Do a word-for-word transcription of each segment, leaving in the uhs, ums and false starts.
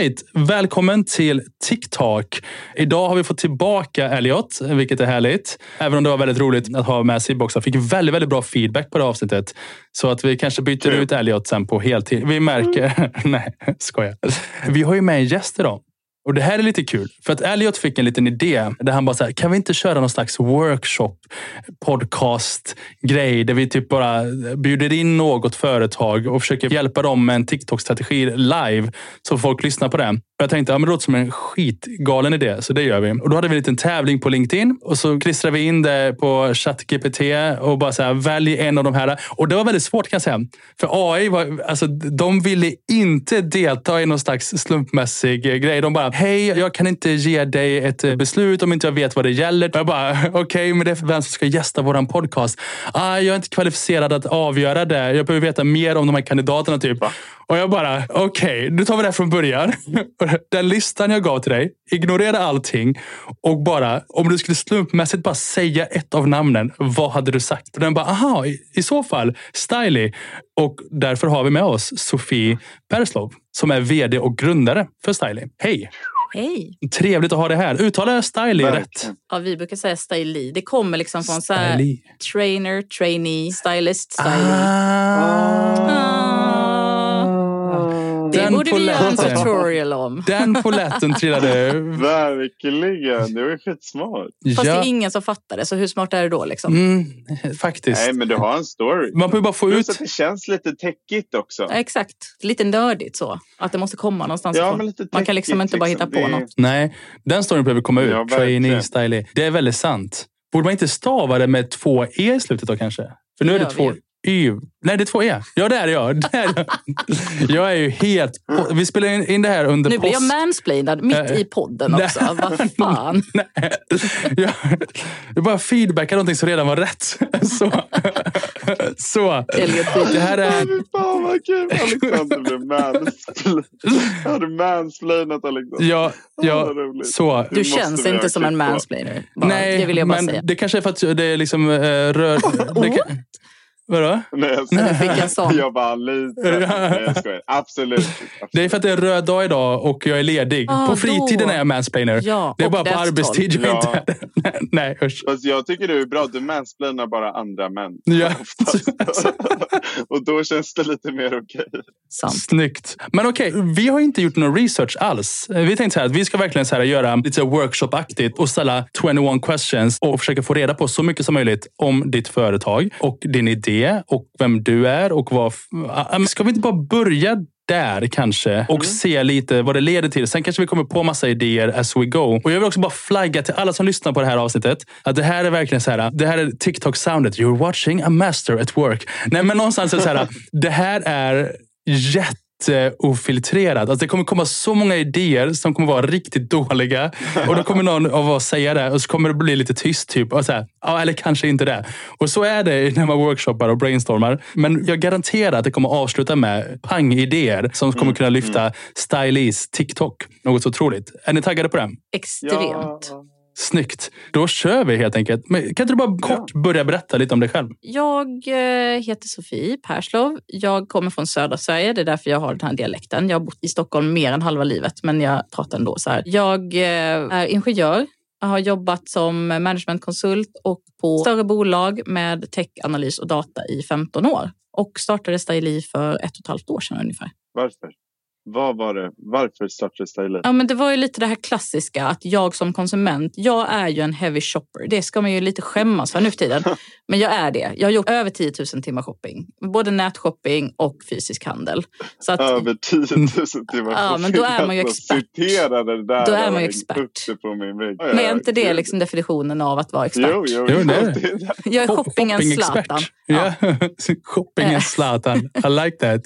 Alright, välkommen till TikTok. Idag har vi fått tillbaka Elliot, vilket är härligt. Även om det var väldigt roligt att ha med Sib också. Fick väldigt, väldigt bra feedback på det avsnittet. Så att vi kanske byter mm. ut Elliot sen på heltid. Vi märker... Mm. Nej, skojar. Vi har ju med en gäst idag. Och det här är lite kul. För att Elliot fick en liten idé. Där han bara så här, kan vi inte köra någon slags workshop, podcast, grej. Där vi typ bara bjuder in något företag. Och försöker hjälpa dem med en TikTok-strategi live. Så folk lyssnar på det. Jag tänkte, ja men det låter som en skitgalen idé. Så det gör vi. Och då hade vi en liten tävling på LinkedIn. Och så klistrade vi in det på ChatGPT. Och bara så här, välj en av de här. Och det var väldigt svårt kan jag säga. För A I var, alltså de ville inte delta i någon slags slumpmässig grej. De bara, hej, jag kan inte ge dig ett beslut om inte jag vet vad det gäller. Och jag bara, okej, okay, men det är för vem som ska gästa våran podcast. Ah, jag är inte kvalificerad att avgöra det. Jag behöver veta mer om de här kandidaterna typ. Och jag bara, okej, okay, nu tar vi det här från början. Den listan jag gav till dig, ignorera allting. Och bara, om du skulle slumpmässigt bara säga ett av namnen, vad hade du sagt? Och den bara, aha, i, i så fall, Styly. Och därför har vi med oss Sofie Perslov, som är vd och grundare för Styly. Hej! Hej! Trevligt att ha det här. Uttalar Styly rätt? Ja, vi brukar säga Styly. Det kommer liksom från så här trainer, trainee, stylist, Styly. Ah. Ah. Det Den borde vi göra en tutorial om. Den poletten trillade. Verkligen, det var skitsmart. Fast ja. det är ingen som fattar det, så hur smart är det då liksom? Mm, faktiskt. Nej, men du har en story. Man får ju bara få ut. Så att det känns lite techigt också. Ja, exakt, lite nördigt så. Att det måste komma någonstans ja, ifrån. men lite Man kan liksom inte bara hitta liksom. på det... något. Nej, den storyn behöver komma ut. Ja, Trainee, Styly. Det är väldigt sant. Borde man inte stava det med två e i slutet då kanske? För nu är det två... Y. Nej, det är två E. Ja, det är jag. Det är jag. jag är ju helt... Vi spelar in det här under nu post... Nu blir jag mansplainad mitt äh, i podden också. Nej. Vad fan? Nej. Jag, jag bara feedbackar någonting som redan var rätt. Så. Så. Det här är... Fan vad kul. Alexander blev mansplainad. Jag hade mansplainat Alexander. Ja, ja så. Du känns inte som en mansplainer. Bara, Nej, det vill jag bara men säga. det kanske är för att det är liksom uh, rör... Det kan... Vadå? Nej, jag fick en sån. Jag bara lite. Nej, jag skojar. Absolut. Absolut. Det är för att det är en röd dag idag och jag är ledig. Ah, på fritiden då. Är jag mansplainer. Ja, det är bara på arbetstid jag ja. inte nej, usch. Fast jag tycker det är bra. Du mansplainar bara andra män. Ja. Och då känns det lite mer okej. Sant. Snyggt. Men okej, vi har inte gjort någon research alls. Vi tänkte så här att vi ska verkligen så här göra lite workshop-aktigt och ställa tjugoett questions och försöka få reda på så mycket som möjligt om ditt företag och din idé och vem du är och vad... Ska vi inte bara börja där kanske och mm. se lite vad det leder till. Sen kanske vi kommer på massa idéer as we go. Och jag vill också bara flagga till alla som lyssnar på det här avsnittet att det här är verkligen så här, det här är TikTok-soundet. You're watching a master at work. Nej, men någonstans är det så här, det här är jätte ofiltrerat. Alltså det kommer komma så många idéer som kommer vara riktigt dåliga och då kommer någon av oss säga det och så kommer det bli lite tyst typ och så här, ja eller kanske inte det. Och så är det när man workshoppar och brainstormar. Men jag garanterar att det kommer avsluta med pang-idéer som kommer kunna lyfta Stylys TikTok. Något så otroligt. Är ni taggade på det? Extremt. Ja. Snyggt. Då kör vi helt enkelt. Men kan inte du bara kort börja berätta lite om dig själv? Jag eh, heter Sofie Perslov. Jag kommer från södra Sverige. Det är därför jag har den här dialekten. Jag har bott i Stockholm mer än halva livet. Men jag pratar ändå så här. Jag eh, är ingenjör. Jag har jobbat som managementkonsult och på större bolag med techanalys och data i femton år. Och startade Styly för ett och ett halvt år sedan ungefär. Varför? Vad var det? Varför startade Styly? Ja, men det var ju lite det här klassiska att jag som konsument, jag är ju en heavy shopper. Det ska man ju lite skämmas för nu för tiden. Men jag är det. Jag har gjort över tio tusen timmar shopping. Både nätshopping och fysisk handel. Så att, över tio tusen timmar. Ja, men då är man ju expert. Det där då är man ju expert. På min vägg. Men är inte det liksom definitionen av att vara expert? Jo, jo, jo det är det. Jag är shoppingens Zlatan. Ja, shoppingens Zlatan. I like that.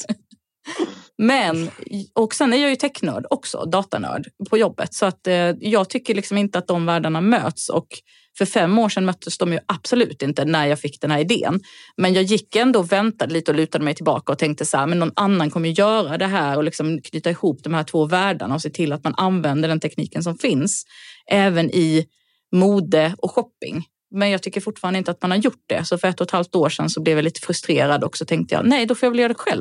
Men, och sen är jag ju technörd också, datanörd på jobbet. Så att eh, jag tycker liksom inte att de världarna möts. Och för fem år sedan möttes de ju absolut inte när jag fick den här idén. Men jag gick ändå och väntade lite och lutade mig tillbaka och tänkte så här, men någon annan kommer ju göra det här och liksom knyta ihop de här två världarna och se till att man använder den tekniken som finns. Även i mode och shopping. Men jag tycker fortfarande inte att man har gjort det. Så för ett och ett halvt år sedan så blev jag lite frustrerad och så tänkte jag, nej då får jag väl göra det själv då.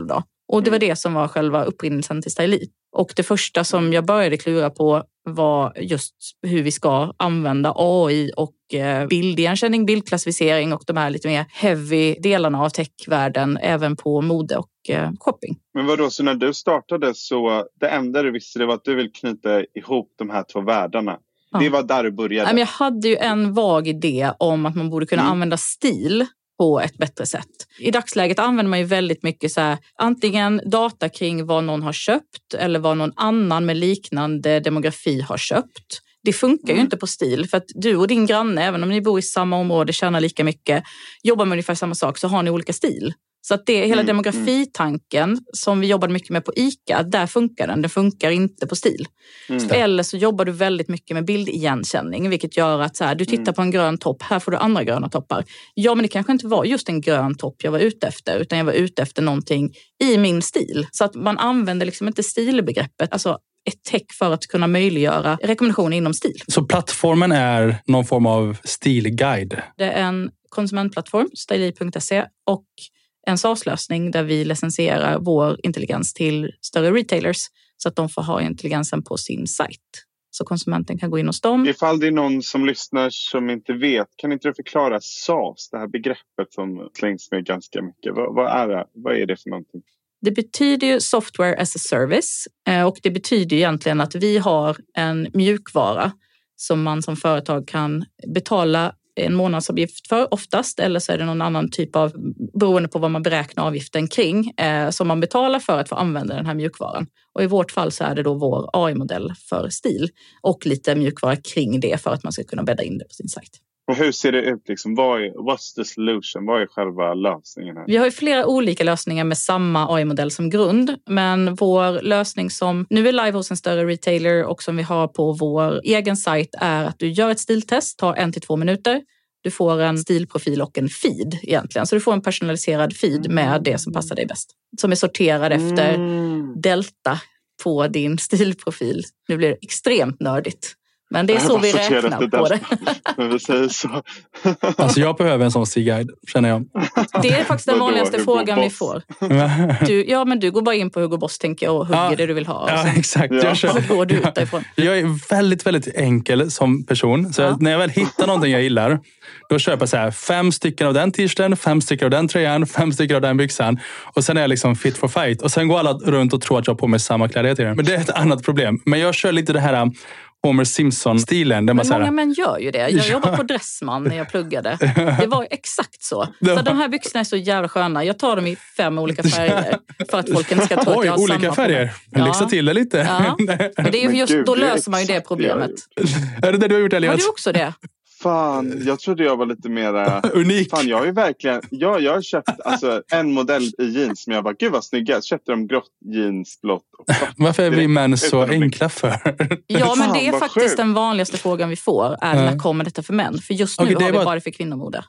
Och det var det som var själva upprinnelsen till Stylee. Och det första som jag började klura på var just hur vi ska använda A I och bildigenkänning, bildklassificering och de här lite mer heavy delarna av techvärlden även på mode och shopping. Men vadå, så när du startade så det enda du visste det var att du vill knyta ihop de här två världarna. Ja. Det var där du började. Jag hade ju en vag idé om att man borde kunna mm. använda stil på ett bättre sätt. I dagsläget använder man ju väldigt mycket så här, antingen data kring vad någon har köpt eller vad någon annan med liknande demografi har köpt. Det funkar mm. ju inte på stil för att du och din granne, även om ni bor i samma område, tjänar lika mycket, jobbar med ungefär samma sak, så har ni olika stil. Så att det är hela mm. demografitanken som vi jobbade mycket med på ICA, där funkar den. Den funkar inte på stil. Mm. Eller så jobbar du väldigt mycket med bildigenkänning, vilket gör att så här, du tittar mm. på en grön topp, här får du andra gröna toppar. Ja, men det kanske inte var just en grön topp jag var ute efter, utan jag var ute efter någonting i min stil. Så att man använder liksom inte stilbegreppet, alltså ett tech för att kunna möjliggöra rekommendationer inom stil. Så plattformen är någon form av stilguide? Det är en konsumentplattform, stylee punkt se, och en SaaS-lösning där vi licensierar vår intelligens till större retailers så att de får ha intelligensen på sin sajt. Så konsumenten kan gå in hos dem. Ifall det är någon som lyssnar som inte vet, kan inte du förklara SaaS, det här begreppet som slängs med ganska mycket? Vad, vad, är, det? vad är det för någonting? Det betyder ju software as a service och det betyder egentligen att vi har en mjukvara som man som företag kan betala en månadsavgift för oftast, eller så är det någon annan typ av, beroende på vad man beräknar avgiften kring, eh, som man betalar för att få använda den här mjukvaran. Och i vårt fall så är det då vår A I-modell för stil och lite mjukvara kring det för att man ska kunna bädda in det på sin sajt. Och hur ser det ut? Liksom? Vad är, what's the solution? Vad är själva lösningen här? Vi har ju flera olika lösningar med samma A I-modell som grund. Men vår lösning som nu är live hos en större retailer och som vi har på vår egen sajt är att du gör ett stiltest, tar en till två minuter. Du får en stilprofil och en feed egentligen. Så du får en personaliserad feed med det som passar dig bäst. Som är sorterad efter mm. delta på din stilprofil. Nu blir det extremt nördigt. Men det är så vi räknar på det. Men vi säger så. Alltså jag behöver en sån stilguide, känner jag. Det är faktiskt den vanligaste frågan vi får. Du, ja, men du går bara in på Hugo Boss, tänker jag, och hugger ja, det du vill ha. Ja, exakt. Ja. Jag, så går du ut därifrån. Jag är väldigt, väldigt enkel som person. Så ja. när jag väl hittar någonting jag gillar, då köper jag så här fem stycken av den t-shirten, fem stycken av den tröjan, fem stycken av den byxan. Och sen är jag liksom fit for fight. Och sen går alla runt och tror att jag har på mig samma kläder till den. Men det är ett annat problem. Men jag kör lite det här Homer Simpson-stilen. Men många män gör ju det. Jag ja. jobbade på Dressman när jag pluggade. Det var exakt så. Så de här byxorna är så jävla sköna. Jag tar dem i fem olika färger för att folk inte ska tro att jag har olika samma färger. Ja. Lixa till det lite. Ja. Men det är just, Gud, då löser man ju det problemet. Är det det du har gjort, Elliot? Har du också det? Fan, jag trodde jag var lite mer unik. Fan, jag har ju verkligen, ja, jag har köpt alltså, en modell i jeans som jag bara, gud vad snygga. Jag köpte dem grått, jeans, blått och svart. Varför är vi män så enkla för? Ja, men det är faktiskt sjukt. Den vanligaste frågan vi får är när kommer detta för män? För just nu okay, har vi var... bara för kvinnomode.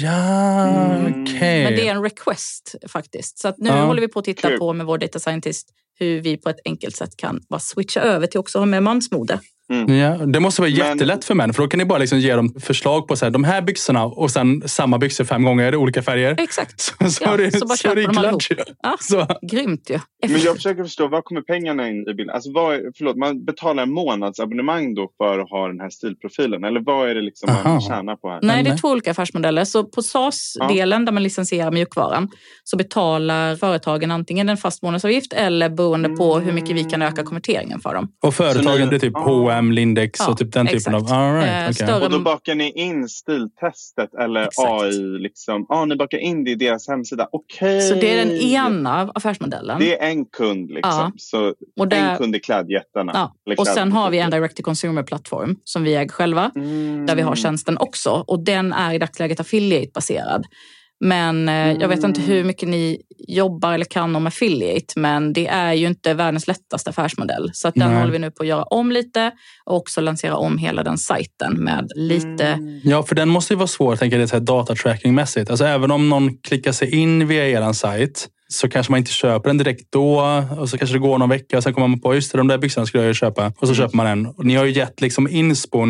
Ja, mm. okej. Okay. Men det är en request faktiskt. Så att nu ja. håller vi på att titta cool. på med vår data scientist hur vi på ett enkelt sätt kan bara switcha över till också ha med mansmode. Mm. Ja, det måste vara jättelätt men... för män. För då kan ni bara liksom ge dem förslag på så här, de här byxorna och sen samma byxor fem gånger i olika färger. Exakt. Så, så, ja, det, så bara så köper de allihop. Ja, så. Grymt ju. Ja. Men jag försöker förstå, var kommer pengarna in i bilden? Alltså, vad, förlåt, man betalar en månadsabonnemang då för att ha den här stilprofilen? Eller vad är det liksom man tjänar på här? Nej, det är två olika affärsmodeller. Så på SaaS-delen ja. där man licensierar mjukvaran så betalar företagen antingen en fast månadsavgift eller beroende på hur mycket vi kan öka konverteringen för dem. Och företagen blir typ H och M, Lindex ja, och typ den exakt. typen av... All right, okay. Större... Och då bakar ni in stiltestet eller exakt. A I liksom... Ja, ah, ni bakar in det i deras hemsida. Okej. Okay. Så det är den ena affärsmodellen. Det är en kund liksom. Ja. Så och där... en kund är klädjättarna. Ja. Och sen har vi en direct-to-consumer-plattform som vi äger själva. Mm. Där vi har tjänsten också. Och den är i dagsläget affiliate-baserad. Men mm. jag vet inte hur mycket ni jobbar eller kan om affiliate. Men det är ju inte världens lättaste affärsmodell. Så att den mm. håller vi nu på att göra om lite. Och också lansera om hela den sajten med lite... Mm. Ja, för den måste ju vara svår, tänker jag, det här datatracking-mässigt. Alltså även om någon klickar sig in via er sajt så kanske man inte köper den direkt då. Och så kanske det går någon vecka och sen kommer man på, just det, de där byxorna skulle jag ju köpa. Och så mm. köper man den. Och ni har ju gett liksom inspon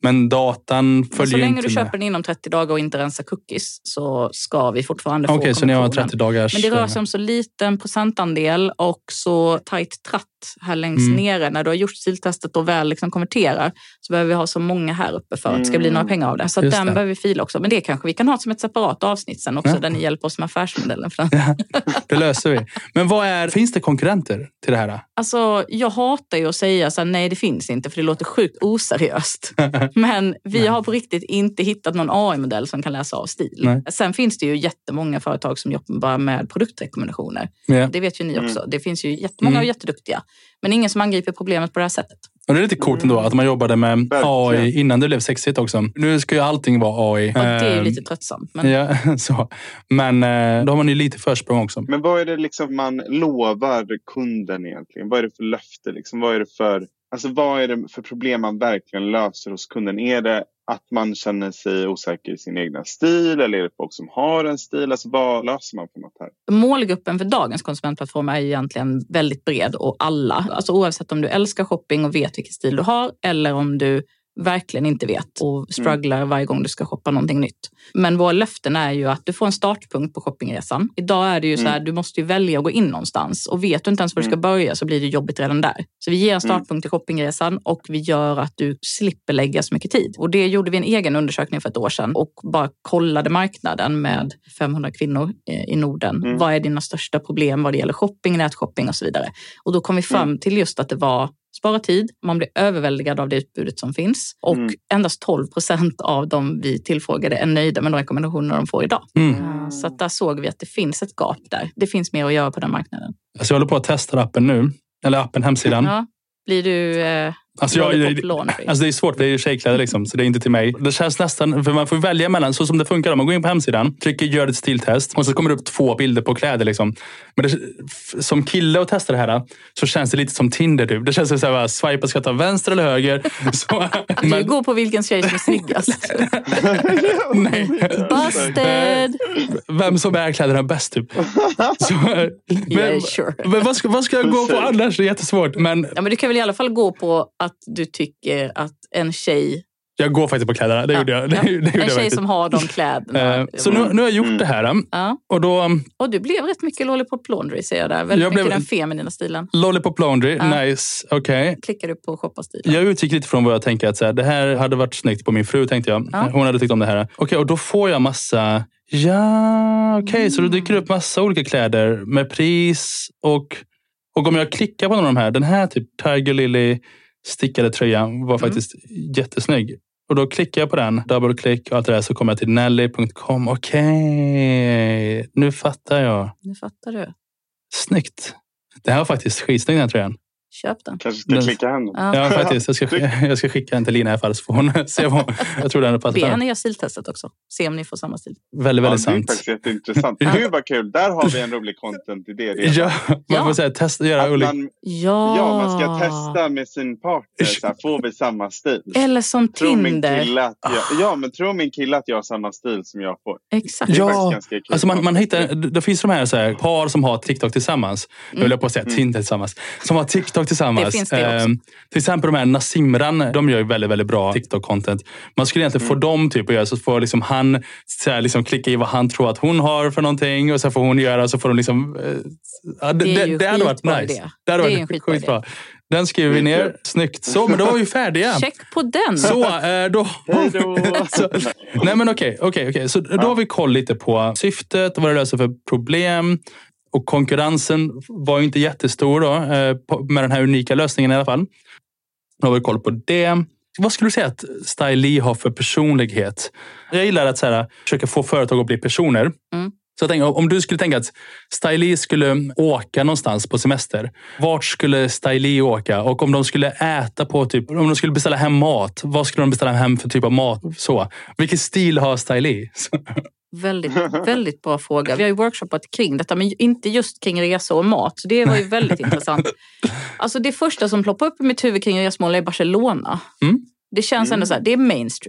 Men datan följer så länge inte du med. köper den inom trettio dagar och inte rensar cookies så ska vi fortfarande få Okej, okay, så ni har trettio dagars... Men det rör sig om så liten procentandel och så tajt tratt här längst mm. nere. När du har gjort stiltestet och väl liksom konverterar så behöver vi ha så många här uppe för att det ska bli några pengar av det. Så att den det. behöver vi fila också. Men det kanske vi kan ha som ett separat avsnitt sen också, ja. där ni hjälper oss med affärsmodellen. För ja, det löser vi. Men vad är, finns det konkurrenter till det här? Alltså, jag hatar ju att säga så här, nej det finns inte för det låter sjukt oseriöst. Men vi nej. har på riktigt inte hittat någon A I-modell som kan läsa av stil. Nej. Sen finns det ju jättemånga företag som jobbar med produktrekommendationer. Ja. Det vet ju ni också. Mm. Det finns ju jättemånga mm. och jätteduktiga. Men ingen som angriper problemet på det här sättet. Och det är lite coolt ändå att man jobbade med A I innan det blev sexigt också. Nu ska ju allting vara A I. Och det är ju lite tröttsamt. Men... Ja, så. Men då har man ju lite försprång också. Men vad är det liksom man lovar kunden egentligen? Vad är det för löfte? Liksom? Vad är det för... Alltså vad är det för problem man verkligen löser hos kunden? Är det att man känner sig osäker i sin egna stil? Eller är det folk som har en stil? Alltså vad löser man för något här? Målgruppen för dagens konsumentplattform är ju egentligen väldigt bred och alla. Alltså oavsett om du älskar shopping och vet vilken stil du har eller om du verkligen inte vet och strugglar mm. varje gång du ska shoppa någonting nytt. Men våra löften är ju att du får en startpunkt på shoppingresan. Idag är det ju mm. så här, du måste ju välja att gå in någonstans och vet du inte ens var du ska börja så blir det jobbigt redan där. Så vi ger en startpunkt mm. till shoppingresan och vi gör att du slipper lägga så mycket tid. Och det gjorde vi en egen undersökning för ett år sedan och bara kollade marknaden med femhundra kvinnor i Norden. Mm. Vad är dina största problem vad det gäller shopping, nätshopping och så vidare. Och då kom vi fram mm. till just att det var spara tid, man blir överväldigad av det utbudet som finns och mm. endast tolv procent av dem vi tillfrågade är nöjda med de rekommendationer de får idag. Mm. Så att där såg vi att det finns ett gap där. Det finns mer att göra på den marknaden. Alltså jag håller på att testa appen nu, eller appen, hemsidan. Ja. Blir du... Eh, Alltså, jag, det, alltså det är svårt, det är ju tjejkläder liksom, så det är inte till mig. Det känns nästan, för man får välja mellan, så som det funkar. Man går in på hemsidan, trycker gör ett stiltest och så kommer det upp två bilder på kläder liksom. Men det, som kille och testa det här så känns det lite som Tinder typ. Det känns så här, swipa ska ta vänster eller höger. Så, du men... går på vilken tjej som är snyggast. Nej. Busted! Vem som är kläderna bäst typ. Så, men, yeah, sure. men vad ska, vad ska jag gå på annars? Det är jättesvårt. Men... Ja, men du kan väl i alla fall gå på att du tycker att en tjej... Jag går faktiskt på kläderna, det ja, gjorde jag. Det, ja. det gjorde en jag tjej som har de kläderna. Uh, så nu, nu har jag gjort det här. Ja. Och, då, och du blev rätt mycket Lollipop Laundry, ser jag där. Väldigt jag mycket blev, den feminina stilen. Lollipop Laundry, ja. Nice. Okej. Okay. Klickar du på shoppa-stilen? Jag utgick lite från vad jag tänker att så här, det här hade varit snyggt på min fru, tänkte jag. Ja. Hon hade tyckt om det här. Okej, okay, och då får jag massa... Ja, okej. Okay, mm. Så då dyker det upp massa olika kläder med pris och... Och om jag klickar på någon av de här, den här typ Tiger Lily stickade tröjan var faktiskt mm. jättesnygg. Och då klickar jag på den, dubbelklick och allt det där, så kommer jag till nelly punkt com. Okej, okay. Nu fattar jag. Nu fattar du. Snyggt. Det här var faktiskt skitsnygg, den tröjan. Köp den. Kanske ska den, klicka hem den. Ja, ja faktiskt. Jag ska, jag ska skicka den till Lina i alla fall så får hon se vad jag tror den är passat. Be henne göra stiltestet också. Se om ni får samma stil. Väldigt, väldigt ja, sant. Det är faktiskt jätteintressant. Gud vad kul. Där har vi en rolig content-idé. Det ja, man ja. får säga testa göra olika. Man, ja. ja, man ska testa med sin partner. Så här, får vi samma stil? Eller som tror Tinder. Min att jag, ja, men tror min kille att jag har samma stil som jag får? Exakt. Ja, alltså man, man hittar, det finns de här, så här par som har TikTok tillsammans. Mm. Jag vill på att säga Tinder tillsammans. Som har TikTok tillsammans. Det finns det också. Um, till exempel de här Nassimran, de gör ju väldigt, väldigt bra TikTok-content. Man skulle egentligen mm. få dem typ att göra, så får liksom han så här, liksom klicka i vad han tror att hon har för någonting och så får hon göra, så får de liksom... Uh, det, det är ju det hade varit nice. Det, det hade det varit skitbra. Den skriver vi ner. Snyggt. Så, men då var vi färdiga. Check på den. Så, eh, då... så, nej, men okej. Okay, okay, okay. Så då har vi koll lite på syftet, vad det löser för problem. Och konkurrensen var ju inte jättestor då, eh, med den här unika lösningen i alla fall. Då har vi koll på det. Vad skulle du säga att Stylee har för personlighet? Jag gillar att så här, försöka få företag att bli personer. Mm. Så jag tänker, om du skulle tänka att Stylee skulle åka någonstans på semester, vart skulle Stylee åka? Och om de skulle äta på typ, om de skulle beställa hem mat, vad skulle de beställa hem för typ av mat? Så. Vilken stil har Stylee? Väldigt, väldigt bra fråga. Vi har ju workshoppat kring detta, men inte just kring resor och mat. Så det var ju väldigt intressant. Alltså det första som ploppar upp i mitt huvud kring resmål är Barcelona. Mm. Det känns ändå så här, det är mainstream.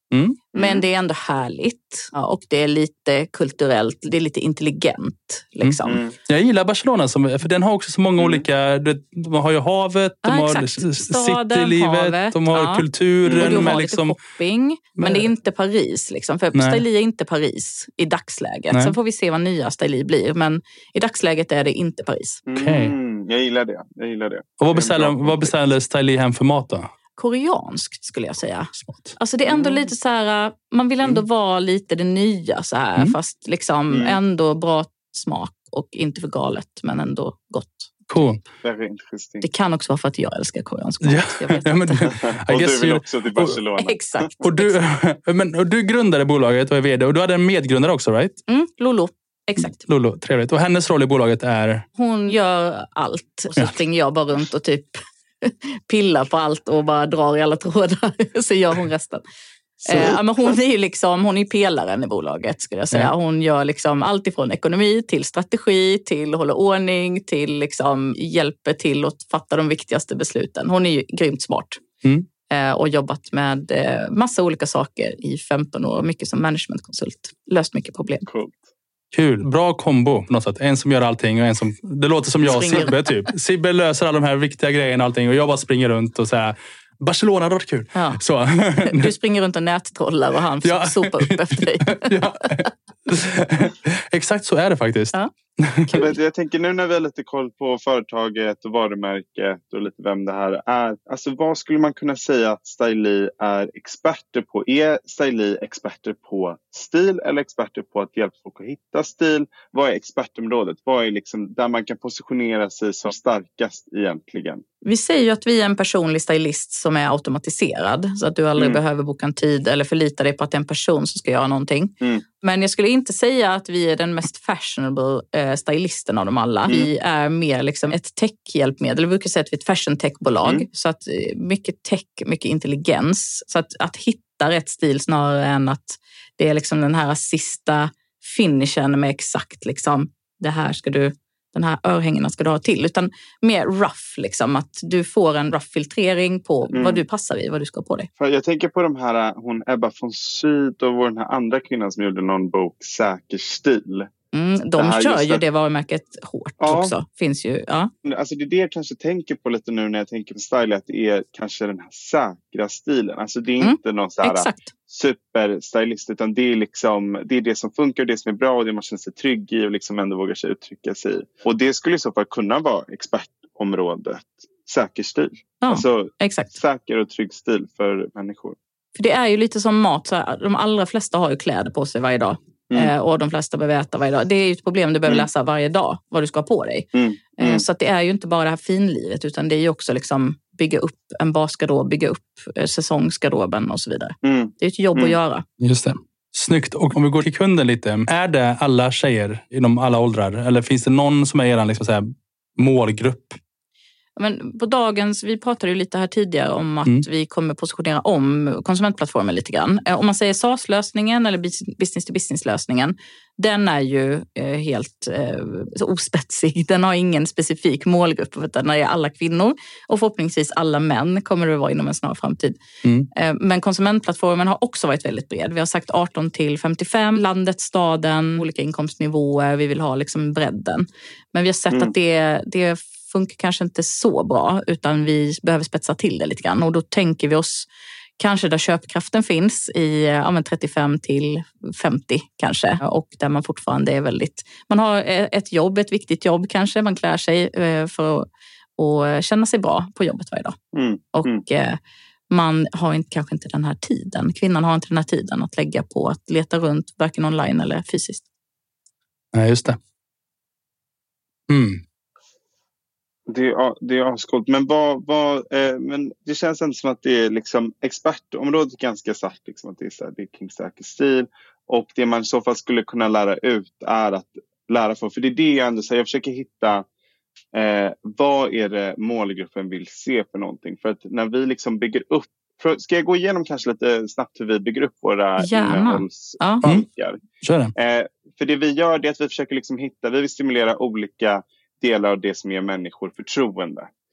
Mm. Men det är ändå härligt. Ja, och det är lite kulturellt. Det är lite intelligent. Liksom. Mm. Jag gillar Barcelona, som, för den har också så många mm. olika... De har ju havet, de ja, har citylivet, havet, de har ja. kulturen. Och du har med lite liksom, shopping. Men med, det är inte Paris. Liksom, för Styli är inte Paris i dagsläget. Nej. Sen får vi se vad nya Styli blir. Men i dagsläget är det inte Paris. Okay. Mm, jag gillar det. Jag gillar det. Och vad beställer, vad beställer Styli hem för mat då? Koreanskt skulle jag säga. Smart. Alltså det är ändå Mm. lite så här, man vill ändå mm. vara lite det nya så här, Mm. fast liksom Mm. ändå bra smak och inte för galet, men ändå gott. Cool. Very interesting. Det kan också vara för att jag älskar koreansk mat. Ja, Jag vet ja, men, inte. Och du vill också till Barcelona. Exakt. Och du, men, och du grundade bolaget och är vd, och du hade en medgrundare också, right? Mm, Lolo. Exakt. Lolo, trevligt. Och hennes roll i bolaget är? Hon gör allt. Och så Ja. springer jag bara runt och typ pillar på allt och bara drar i alla trådar. Så gör hon resten. Eh, men hon är ju liksom, hon är pelaren i bolaget skulle jag säga. Ja. Hon gör liksom allt ifrån ekonomi till strategi till hålla ordning till liksom hjälper till att fatta de viktigaste besluten. Hon är ju grymt smart. Mm. Eh, och jobbat med eh, massa olika saker i femton år. Mycket som managementkonsult. Löst mycket problem. Coolt. Kul. Bra kombo på något sätt. En som gör allting och en som... Det låter som jag och Springer. Sibbe typ. Sibbe löser alla de här viktiga grejerna och allting. Och jag bara springer runt och säger Barcelona hade varit kul. Ja. Så. Du springer runt och nättrollar och han Ja. sopar upp efter dig. Ja. Exakt så är det faktiskt. Ja. Men jag tänker nu när vi har lite koll på företaget och varumärket och lite vem det här är. Alltså vad skulle man kunna säga att Styli är experter på? Är Styli experter på stil eller experter på att hjälpa folk att hitta stil? Vad är expertområdet? Vad är liksom där man kan positionera sig som starkast egentligen? Vi säger ju att vi är en personlig stylist som är automatiserad. Så att du aldrig Mm. behöver boka en tid eller förlita dig på att det är en person som ska göra någonting. Mm. Men jag skulle inte säga att vi är den mest fashionable eh, stylisten av dem alla. Mm. Vi är mer liksom ett tech-hjälpmedel. Vi brukar säga att vi är ett fashion-tech-bolag. Mm. Så att eh, mycket tech, mycket intelligens. Så att, att hitta rätt stil snarare än att det är liksom den här sista finishen med exakt liksom det här ska du... den här örhängena ska du ha till. Utan mer rough, liksom. Att du får en rough filtrering på Mm. vad du passar i, vad du ska ha på dig. För jag tänker på de här, hon Ebba von Sydow och den här andra kvinnan som gjorde någon bok, Säker stil. Mm, Det de här kör just ju det- det varumärket hårt Ja. också. Finns ju, ja. Alltså det är det jag kanske tänker på lite nu när jag tänker på style, att det är kanske den här säkra stilen. Alltså det är Mm. inte någon så här Exakt. superstylist, utan det är liksom det är det som funkar och det som är bra och det man känner sig trygg i och liksom ändå vågar sig uttrycka sig i. Och det skulle i så fall kunna vara expertområdet säker stil. Ja, Alltså exakt. säker och trygg stil för människor. För det är ju lite som mat. Så här, de allra flesta har ju kläder på sig varje dag. Mm. Eh, och de flesta behöver äta varje dag. Det är ju ett problem, du behöver Mm. läsa varje dag vad du ska ha på dig. Mm. Eh, Mm. så att det är ju inte bara det här finlivet, utan det är ju också liksom bygga upp en basgarderob, bygga upp eh, säsongsgarderoben och så vidare. Mm. Det är ett jobb Mm. att göra. Just det. Snyggt. Och om vi går till kunden lite. Är det alla tjejer inom alla åldrar? Eller finns det någon som är er liksom så här målgrupp? Men på dagens, vi pratade ju lite här tidigare om att Mm. vi kommer positionera om konsumentplattformen lite grann. Eh, Om man säger SaaS-lösningen eller business-to-business-lösningen, den är ju eh, helt eh, så ospetsig. Den har ingen specifik målgrupp, utan den är alla kvinnor och förhoppningsvis alla män kommer det vara inom en snar framtid. Mm. Eh, men konsumentplattformen har också varit väldigt bred. Vi har sagt arton till femtiofem, landet, staden, olika inkomstnivåer. Vi vill ha liksom bredden. Men vi har sett Mm. att det, det funkar kanske inte så bra, utan vi behöver spetsa till det lite grann. Och då tänker vi oss kanske där köpkraften finns i ja, men trettiofem till femtio kanske. Och där man fortfarande är väldigt... Man har ett jobb, ett viktigt jobb kanske. Man klär sig för att känna sig bra på jobbet varje dag. Mm. Och Mm. man har inte, kanske inte den här tiden. Kvinnan har inte den här tiden att lägga på att leta runt, varken online eller fysiskt. Nej, just det. Mm. Det är, det är ascoolt. Men, vad, vad, eh, men det känns ändå som att det är liksom expertområdet ganska satt. Liksom, att det är, så här, det är kring säker stil. Och det man i så fall skulle kunna lära ut är att lära för. För det är det jag ändå säger. Jag försöker hitta eh, vad är det målgruppen vill se för någonting. För att när vi liksom bygger upp. För, ska jag gå igenom kanske lite snabbt hur vi bygger upp våra innehållsbalkar? Mm. Kör det. Eh, för det vi gör är att vi försöker liksom hitta. Vi vill stimulera olika delar av det som ger människor förtroende.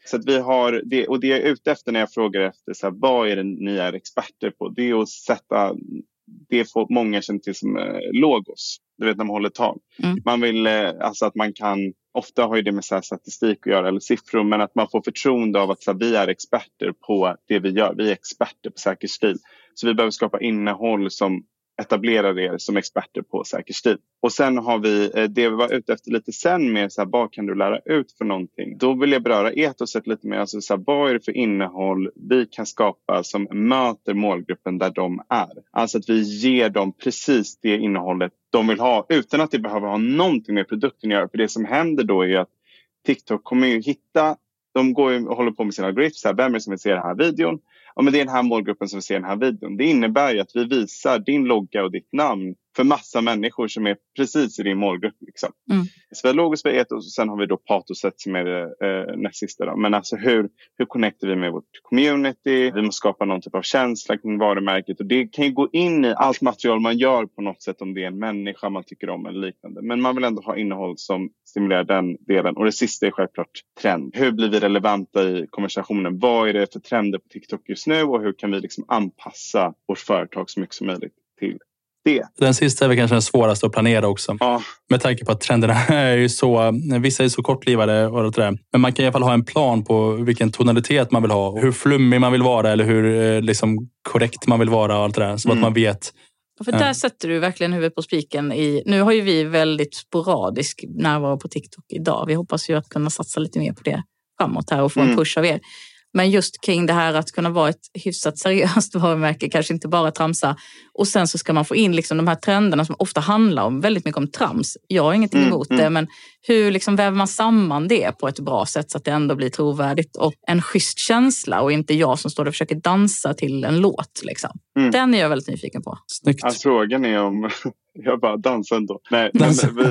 Så att vi har det, och det jag är ute efter när jag frågar efter så här, vad är det ni är experter på? Det är att sätta, det får många känner till som eh, logos. Du vet när man håller tal. Mm. Man vill, eh, alltså att man kan, ofta har ju det med så här statistik att göra eller siffror, men att man får förtroende av att så här, vi är experter på det vi gör. Vi är experter på säker stil. Så vi behöver skapa innehåll som etablerar er som experter på säker stil. Och sen har vi det vi var ute efter lite sen med så här, vad kan du lära ut för någonting? Då vill jag beröra etoset lite mer. Alltså så här, vad är det för innehåll vi kan skapa som möter målgruppen där de är? Alltså att vi ger dem precis det innehållet de vill ha utan att det behöver ha någonting med produkten att göra. För det som händer då är att TikTok kommer ju hitta, de går ju och håller på med sina algoritmer. Vem är det som vill se den här videon? Ja, men det är den här målgruppen som ser den här videon. Det innebär ju att vi visar din logga och ditt namn för massa människor som är precis i din målgrupp. Liksom. Mm. Så vi har logos, vi har etos och sen har vi då patoset som är det eh, näst sista. Då. Men alltså hur, hur connectar vi med vårt community? Vi måste skapa någon typ av känsla kring varumärket. Och det kan ju gå in i allt material man gör på något sätt om det är en människa man tycker om eller liknande. Men man vill ändå ha innehåll som stimulerar den delen. Och det sista är självklart trend. Hur blir vi relevanta i konversationen? Vad är det för trender på TikTok just nu? Och hur kan vi liksom anpassa vårt företag så mycket som möjligt till det. Den sista är väl kanske den svåraste att planera också. Ja. Med tanke på att trenderna är ju så, vissa är så kortlivade och allt det där. Men man kan i alla fall ha en plan på vilken tonalitet man vill ha. Hur flummig man vill vara eller hur liksom, korrekt man vill vara och allt det där. Så mm. att man vet. För där sätter du verkligen huvudet på spiken i, nu har ju vi väldigt sporadisk närvaro på TikTok idag. Vi hoppas ju att kunna satsa lite mer på det framåt här och få mm. en push av er. Men just kring det här att kunna vara ett hyfsat seriöst varumärke, kanske inte bara tramsa. Och sen så ska man få in liksom de här trenderna som ofta handlar om väldigt mycket om trams. Jag har ingenting mm, emot mm. det, men hur liksom väver man samman det på ett bra sätt så att det ändå blir trovärdigt och en schysst känsla och inte jag som står och försöker dansa till en låt. Liksom. Mm. Den är jag väldigt nyfiken på. Snyggt. Alltså, frågan är om jag bara dansar ändå. Nej, dansa. Men, vi...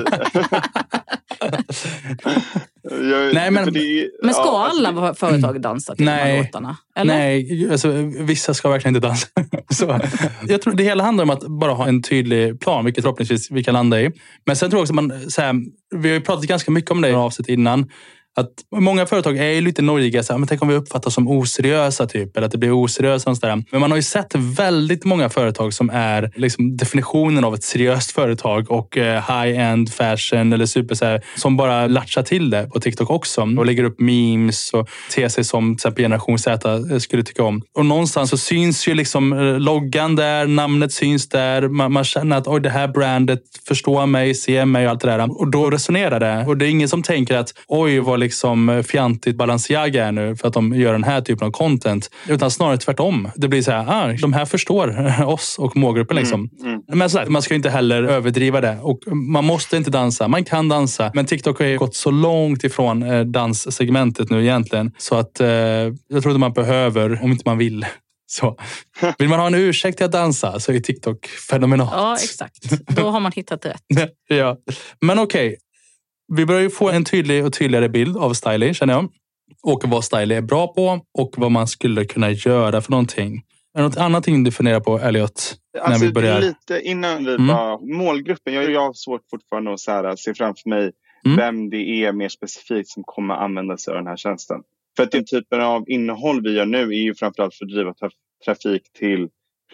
jag, nej, men, det, men ska ja, alla alltså, företag dansa till nej, de här låtarna? Eller? Nej, alltså, vissa ska verkligen inte dansa. Så, jag tror det hela handlar om att bara ha en tydlig plan, vilket förhoppningsvis vi kan landa i. Men sen tror jag också att man, så här, vi har ju pratat ganska mycket om det i avsnitt innan. Att många företag är lite nojiga, så här, men tänk om vi uppfattas som oseriösa typ, eller att det blir oseriösa och sådär. Men man har ju sett väldigt många företag som är liksom definitionen av ett seriöst företag och eh, high-end fashion eller super så här, som bara latchar till det på TikTok också och lägger upp memes och ter sig som till exempel generation Z skulle tycka om. Och någonstans så syns ju liksom loggan där, namnet syns där, man, man känner att oj, det här brandet förstår mig, ser mig och allt det där. Och då resonerar det. Och det är ingen som tänker att oj, vad liksom fjantigt Balenciaga är nu för att de gör den här typen av content. Utan snarare tvärtom. Det blir så här, ah, de här förstår oss och målgruppen liksom. Mm, mm. Men så här, man ska inte heller överdriva det. Och man måste inte dansa. Man kan dansa. Men TikTok har ju gått så långt ifrån eh, danssegmentet nu egentligen. Så att eh, jag tror att man behöver, om inte man vill. Så. Vill man ha en ursäkt till att dansa så är TikTok fenomenalt. Ja, exakt. Då har man hittat rätt. Ja. Men okej. Okay. Vi börjar ju få en tydlig och tydligare bild av Stylie, känner jag. Och vad Stylie är bra på och vad man skulle kunna göra för någonting. Är det något annat du funderar på, Elliot? När alltså, vi börjar? Lite innan vi mm. bara... Målgruppen, jag, jag har svårt fortfarande att så här, se framför mig mm. vem det är mer specifikt som kommer använda sig av den här tjänsten. För att den typen av innehåll vi gör nu är ju framförallt för att driva traf- trafik till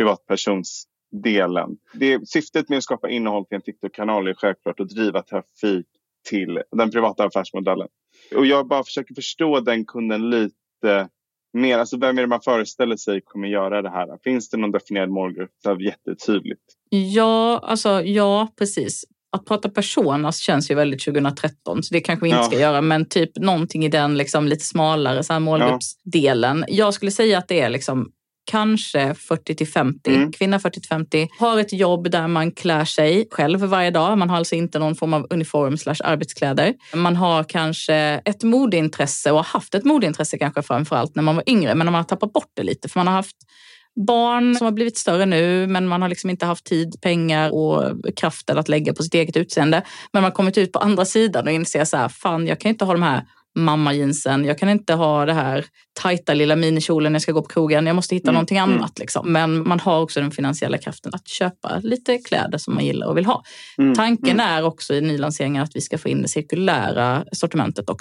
privatpersonsdelen. Det, syftet med att skapa innehåll till en TikTok-kanal är självklart att driva trafik till den privata affärsmodellen. Och jag bara försöker förstå den kunden lite mer. Alltså vem är det man föreställer sig kommer göra det här? Finns det någon definierad målgrupp? Det är jättetydligt. Ja, alltså ja, precis. Att prata personas känns ju väldigt tjugohundratretton, så det kanske vi inte ja. ska göra. Men typ någonting i den liksom lite smalare så här målgruppsdelen. Ja. Jag skulle säga att det är liksom kanske fyrtio till femtio, mm. kvinna fyrtio till femtio, har ett jobb där man klär sig själv varje dag. Man har alltså inte någon form av uniform slash arbetskläder. Man har kanske ett modeintresse och har haft ett modeintresse kanske framförallt när man var yngre, men man har tappat bort det lite för man har haft barn som har blivit större nu, men man har liksom inte haft tid, pengar och kraften att lägga på sitt eget utseende. Men man har kommit ut på andra sidan och inser så här, fan jag kan inte ha de här mamma-jeansen, jag kan inte ha det här tajta lilla minikjolen när jag ska gå på krogen, jag måste hitta mm. någonting annat liksom. Men man har också den finansiella kraften att köpa lite kläder som man gillar och vill ha. Mm. Tanken mm. är också i nylanseringen att vi ska få in det cirkulära sortimentet också.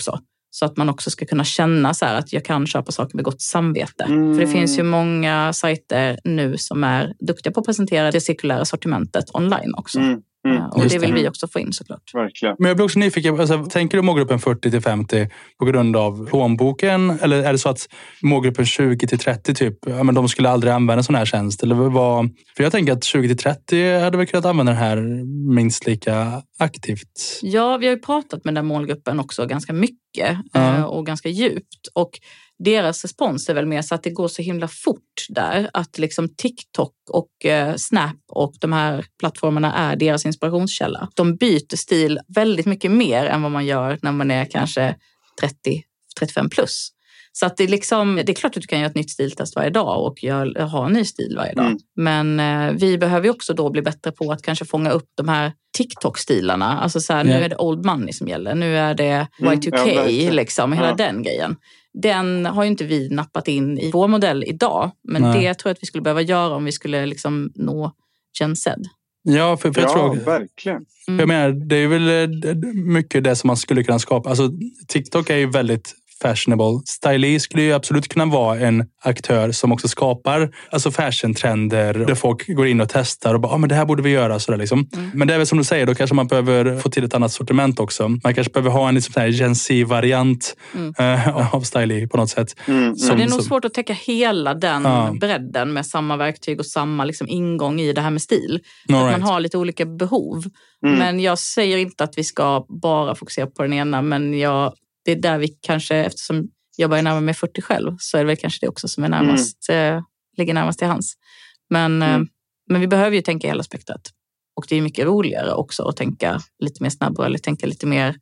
Så att man också ska kunna känna så här att jag kan köpa saker med gott samvete. Mm. För det finns ju många sajter nu som är duktiga på att presentera det cirkulära sortimentet online också. Mm. Mm. Och Just det vill det. vi också få in såklart. Verkligen. Men jag blir också nyfiken, alltså, tänker du målgruppen fyrtio till femtio på grund av plånboken? Eller är det så att målgruppen tjugo till trettio typ, ja, men de skulle aldrig använda sån här tjänst? Eller vad? För jag tänker att tjugo till trettio hade väl kunnat använda den här minst lika aktivt. Ja, vi har ju pratat med den målgruppen också ganska mycket Ja. eh, och ganska djupt. Och deras respons är väl mer så att det går så himla fort där. Att liksom TikTok och eh, Snap och de här plattformarna är deras inspirationskälla. De byter stil väldigt mycket mer än vad man gör när man är kanske trettio trettiofem plus. Så att det är liksom, det är klart att du kan göra ett nytt stiltest varje dag och gör, ha en ny stil varje dag. Mm. Men eh, vi behöver ju också då bli bättre på att kanske fånga upp de här TikTok-stilarna. Alltså så här, nu Ja. är det old money som gäller. Nu är det Mm, Y two K, ja, verkligen. liksom, hela Ja. den grejen. Den har ju inte vi nappat in i vår modell idag. Men Nej. det tror jag att vi skulle behöva göra om vi skulle liksom nå Gen Z. Ja, för, för jag Ja, tror... verkligen. Mm. Jag menar, det är väl eh, mycket det som man skulle kunna skapa. Alltså, TikTok är ju väldigt fashionable. Stylist skulle ju absolut kunna vara en aktör som också skapar alltså fashion-trender där folk går in och testar och bara, ah, men det här borde vi göra. Sådär, liksom. Mm. Men det är väl som du säger, då kanske man behöver få till ett annat sortiment också. Man kanske behöver ha en liksom, sån här Gen Z-variant Mm. eh, av styling på något sätt. Mm. Som- Men det är nog som- svårt att täcka hela den Ja. bredden med samma verktyg och samma liksom ingång i det här med stil. All Att right. man har lite olika behov. Mm. Men jag säger inte att vi ska bara fokusera på den ena. Men jag, det är där vi kanske, eftersom jag börjar närma mig fyrtio själv, så är det väl kanske det också som är närmast, mm. eh, ligger närmast till hands. Men, Mm. eh, men vi behöver ju tänka hela spektrat. Och det är mycket roligare också att tänka lite mer snabbare eller tänka lite mer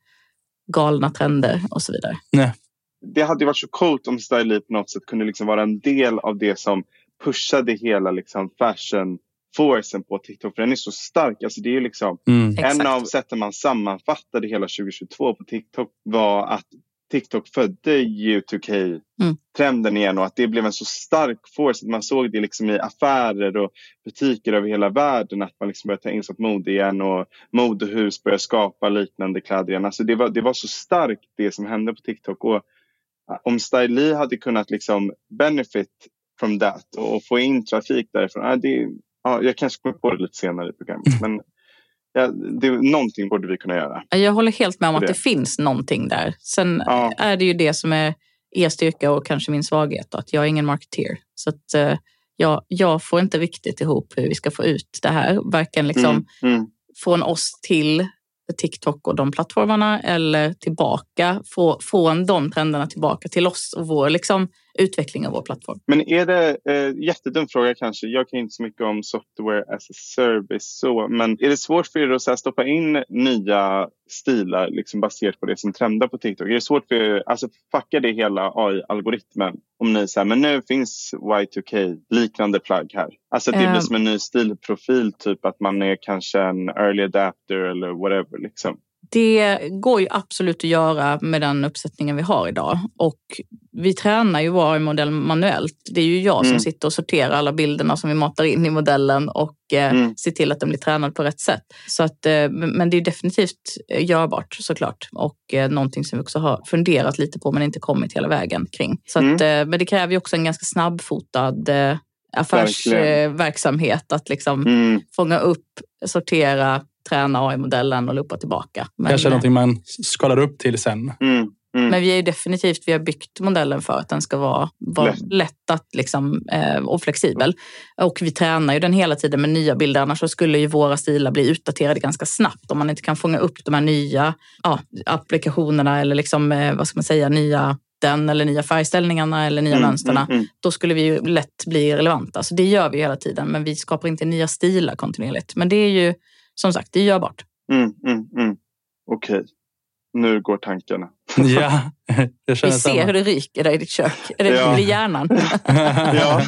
galna trender och så vidare. Nej. Det hade ju varit så coolt om styling på något sätt kunde liksom vara en del av det som pushade hela liksom fashion forcen på TikTok. För den är så stark. Alltså det är ju liksom Mm. Exakt. en av sätten man sammanfattade hela tjugohundratjugotvå på TikTok var att TikTok födde Y two K-trenden igen och att det blev en så stark force att man såg det liksom i affärer och butiker över hela världen, att man liksom började ta insatt mode igen och modehus började skapa liknande kläder igen. Alltså det var, det var så starkt det som hände på TikTok, och om Stylee hade kunnat liksom benefit from that och få in trafik därifrån, ja, det, ja, jag kanske kommer på det lite senare i programmet, men ja, det, någonting borde vi kunna göra. Jag håller helt med om att Det. det finns någonting där. Sen Ja. är det ju det som är er styrka och kanske min svaghet. Då, att jag är ingen marketeer. Så att eh, jag, jag får inte riktigt ihop hur vi ska få ut det här. Varken liksom Mm, mm. från oss till TikTok och de plattformarna eller tillbaka, få, från de trenderna tillbaka till oss och vår liksom, utveckling av vår plattform. Men är det, eh, jättedum fråga kanske, jag kan inte så mycket om software as a service så, men är det svårt för er att så här, stoppa in nya stilar liksom baserat på det som trendar på TikTok? Är det svårt för er, alltså fucka det hela A I-algoritmen om ni säger, men nu finns Y two K liknande plagg här? Alltså att det Um. blir som en ny stilprofil, typ att man är kanske en early adapter eller whatever liksom. Det går ju absolut att göra med den uppsättningen vi har idag. Och vi tränar ju vår modell manuellt. Det är ju jag som Mm. sitter och sorterar alla bilderna som vi matar in i modellen och eh, Mm. ser till att de blir tränade på rätt sätt. Så att, eh, men det är definitivt görbart såklart. Och eh, någonting som vi också har funderat lite på men inte kommit hela vägen kring. Så att, eh, men det kräver ju också en ganska snabbfotad eh, affärsverksamhet att liksom Mm. fånga upp, sortera, träna A I-modellen och luppa tillbaka. Men, Kanske någonting man skalar upp till sen. Mm. Mm. men vi är ju definitivt, vi har byggt modellen för att den ska vara, vara Lätt. lätt att liksom, eh, och flexibel. Och vi tränar ju den hela tiden med nya bilder, annars så skulle ju våra stilar bli utdaterade ganska snabbt om man inte kan fånga upp de här nya ja, applikationerna eller liksom, eh, vad ska man säga, nya den eller nya färgställningarna eller nya Mm, mönsterna. mm, mm. Då skulle vi ju lätt bli relevanta. Så det gör vi hela tiden, men vi skapar inte nya stilar kontinuerligt. Men det är ju, som sagt, det är görbart. Mm, mm, mm. Okej, nu går tankarna. Ja, jag Vi känner ser samma. hur det ryker där i ditt kök. Är det Ja. i hjärnan? Ja.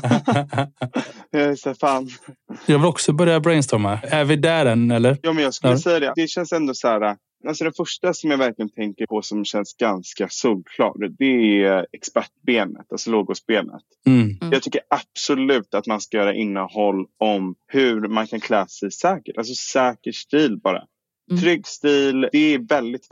Jag är så fan. Jag vill också börja brainstorma. Är vi där än, eller? Ja, men jag skulle Ja. säga det. Det känns ändå så här. Alltså det första som jag verkligen tänker på som känns ganska solklart, det är expertbenet, alltså logosbenet. Mm. Mm. Jag tycker absolut att man ska göra innehåll om hur man kan klä sig säkert. Alltså säker stil bara. Mm. Trygg stil, det är väldigt, väldigt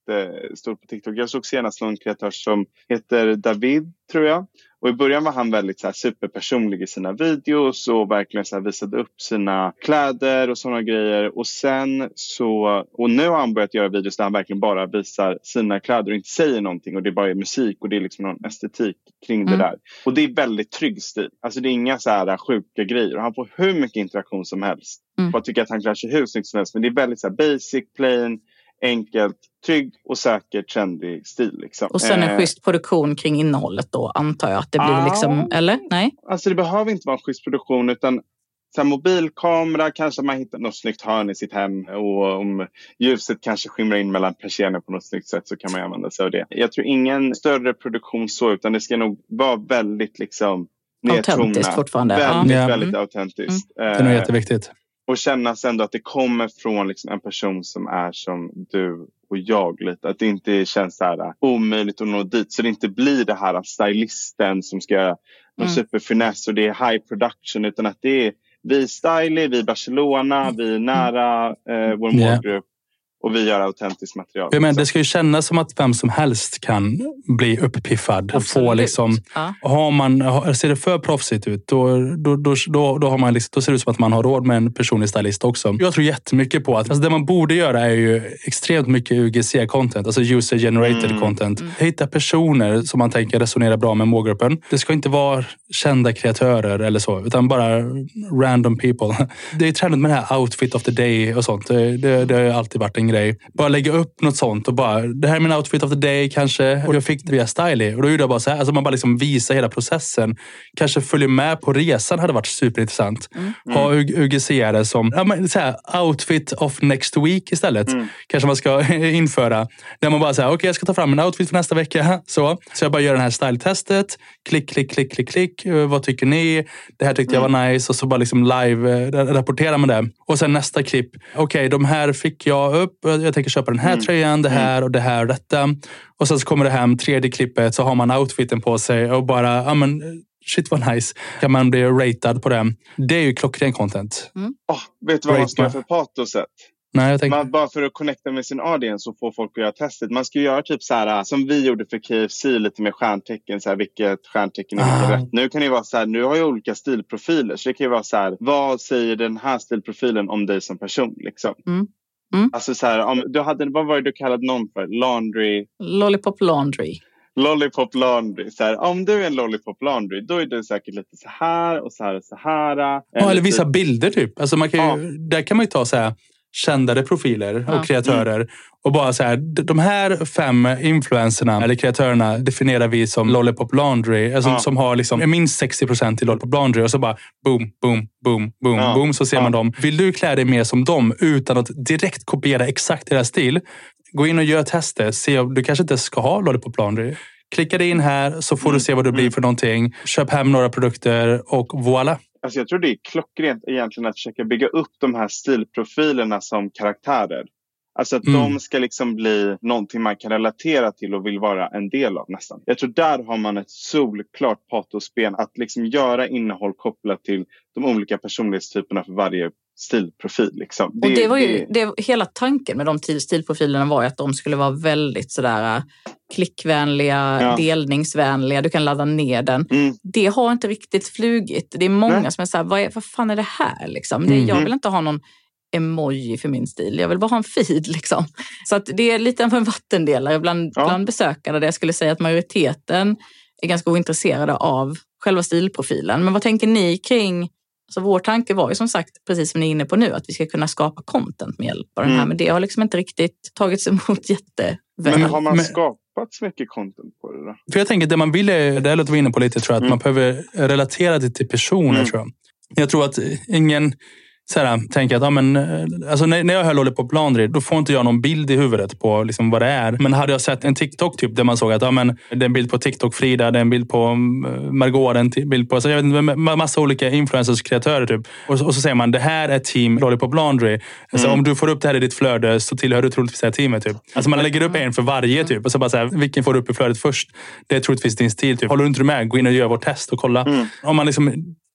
jättestor på TikTok. Jag såg senast någon kreatör som heter David, tror jag. Och i början var han väldigt så här superpersonlig i sina videos och verkligen så här visade upp sina kläder och sådana grejer. Och sen så, och nu har han börjat göra videos där han verkligen bara visar sina kläder och inte säger någonting. Och det bara är musik och det är liksom någon estetik kring mm. det där. Och det är väldigt trygg stil. Alltså det är inga så här sjuka grejer. Och han får hur mycket interaktion som helst. Mm. Jag tycker att han klär sig hur snyggt som helst. Men det är väldigt så här basic, plain, enkelt, trygg och säker, trendig stil. Liksom. Och sen en eh, schysst produktion kring innehållet då, antar jag att det blir ah, liksom, eller? Nej? Alltså det behöver inte vara en schysst produktion utan så här, mobilkamera, kanske man hittar något snyggt hörn i sitt hem och om ljuset kanske skimrar in mellan persienner på något snyggt sätt så kan man använda sig av det. Jag tror ingen större produktion så utan det ska nog vara väldigt liksom autentiskt fortfarande. Väldigt, ja. väldigt mm. autentiskt. Mm. Det är nog jätteviktigt. Och kännas ändå att det kommer från liksom en person som är som du och jag lite. Att det inte känns så här omöjligt att nå dit. Så det inte blir det här stylisten som ska göra någon mm. superfiness och det är high production. Utan att det är vi är stylish, vi är Barcelona, vi är nära eh, vår målgrupp. Yeah. Och vi gör autentiskt material. Jag menar, det ska ju kännas som att vem som helst kan bli upppiffad. Och få liksom, ja. har man, ser det för proffsigt ut, då, då, då, då, då, har man liksom, då ser det ut som att man har råd med en personlig stylist också. Jag tror jättemycket på att alltså det man borde göra är ju extremt mycket U G C-content. Alltså user-generated mm. content. Mm. Hitta personer som man tänker resonerar bra med målgruppen. Det ska inte vara kända kreatörer eller så, utan bara random people. Det är trendigt med det här outfit of the day och sånt. Det, det, det har alltid varit en grej. Bara lägga upp något sånt och bara, det här är min outfit of the day kanske. Och jag fick det via Styly. Och då gjorde jag bara så här, alltså man bara liksom visar hela processen. Kanske följer med på resan hade varit superintressant. Mm. Ha U G C-are som, ja men så här, outfit of next week istället. Mm. Kanske man ska införa. Där man bara säger, okej okay, jag ska ta fram en outfit för nästa vecka. Så, så jag bara gör det här style-testet. Klick, klick, klick, klick, klick. Vad tycker ni? Det här tyckte mm. jag var nice. Och så bara liksom live rapportera med det. Och sen nästa klipp. Okej, okay, de här fick jag upp. Jag tänker köpa den här mm. tröjan, det här och det här och detta. Och sen så kommer det hem, tredje klippet, så har man outfiten på sig och bara, ja men shit vad nice. Kan man bli ratad på det. Det är ju klockren content. Mm. Oh, vet du vad man ska göra för patoset? Nej, jag tänker... man, bara för att connecta med sin audience och få folk att göra testet. Man ska göra typ så här som vi gjorde för K F C lite med stjärntecken. Så här, vilket stjärntecken är ah. rätt. Nu kan det vara så här, nu har jag olika stilprofiler. Så det kan ju vara så här, vad säger den här stilprofilen om dig som person liksom? Mm. Mm. Alltså så här, om du hade, vad var det du kallade någon för? Laundry? Lollipop laundry. Lollipop laundry. Så här, om du är en lollipop laundry, då är du säkert lite så här och så här och så här. Ja, eller, eller vissa typ... bilder typ. Alltså man kan ju, ja. Där kan man ju ta så här kändare profiler och ja. kreatörer. Mm. Och bara så här, de här fem influencerna eller kreatörerna definierar vi som Lollipop Laundry. Alltså, ja. Som har liksom minst sextio procent i Lollipop Laundry. Och så bara boom, boom, boom, boom, ja. boom. Så ser ja. man dem. Vill du klä dig mer som dem utan att direkt kopiera exakt deras stil? Gå in och gör tester. Se om du kanske inte ska ha Lollipop Laundry. Klicka dig in här så får mm. du se vad det blir för någonting. Köp hem några produkter och voilà. Alltså jag tror det är klockrent egentligen att försöka bygga upp de här stilprofilerna som karaktärer. Alltså att mm. de ska liksom bli någonting man kan relatera till och vill vara en del av nästan. Jag tror där har man ett solklart patosben att liksom göra innehåll kopplat till de olika personlighetstyperna för varje stilprofil. Liksom. Det, och det var ju, det, hela tanken med de stilprofilerna var ju att de skulle vara väldigt sådär klickvänliga, ja. delningsvänliga. Du kan ladda ner den. Mm. Det har inte riktigt flugit. Det är många Nej. som är såhär, vad, är, vad fan är det här liksom? Det, mm. Jag vill inte ha någon emoji för min stil. Jag vill bara ha en feed liksom. Så att det är lite av en vattendelare bland, ja. bland besökare där jag skulle säga att majoriteten är ganska ointresserade av själva stilprofilen. Men vad tänker ni kring, alltså vår tanke var ju som sagt, precis som ni är inne på nu, att vi ska kunna skapa content med hjälp av den här. Mm. Men det har liksom inte riktigt tagits emot jätteväl. Men har man skapat så mycket content på det då? För jag tänker att det man vill är, det är lite vi inne på lite, tror jag, att mm. man behöver relatera det till personer, mm. tror jag. Jag tror att ingen så här, tänker att ja, men, alltså när, när jag hör Lollipop Laundry, då får inte jag någon bild i huvudet på liksom vad det är. Men hade jag sett en TikTok typ där man såg att ja, men, det är en bild på TikTok Frida, det är en bild på Margot, det är en bild på alltså, jag vet inte, massa olika influencers, kreatörer typ. Och, och så säger man, det här är team Lollipop Laundry. Alltså, mm. om du får upp det här i ditt flöde så tillhör du troligtvis det här teamet typ. Alltså man lägger upp en för varje typ. Och så bara så här, vilken får du upp i flödet först? Det är troligtvis din stil typ. Håller du inte med? Gå in och gör vårt test och kolla. Mm. Om man liksom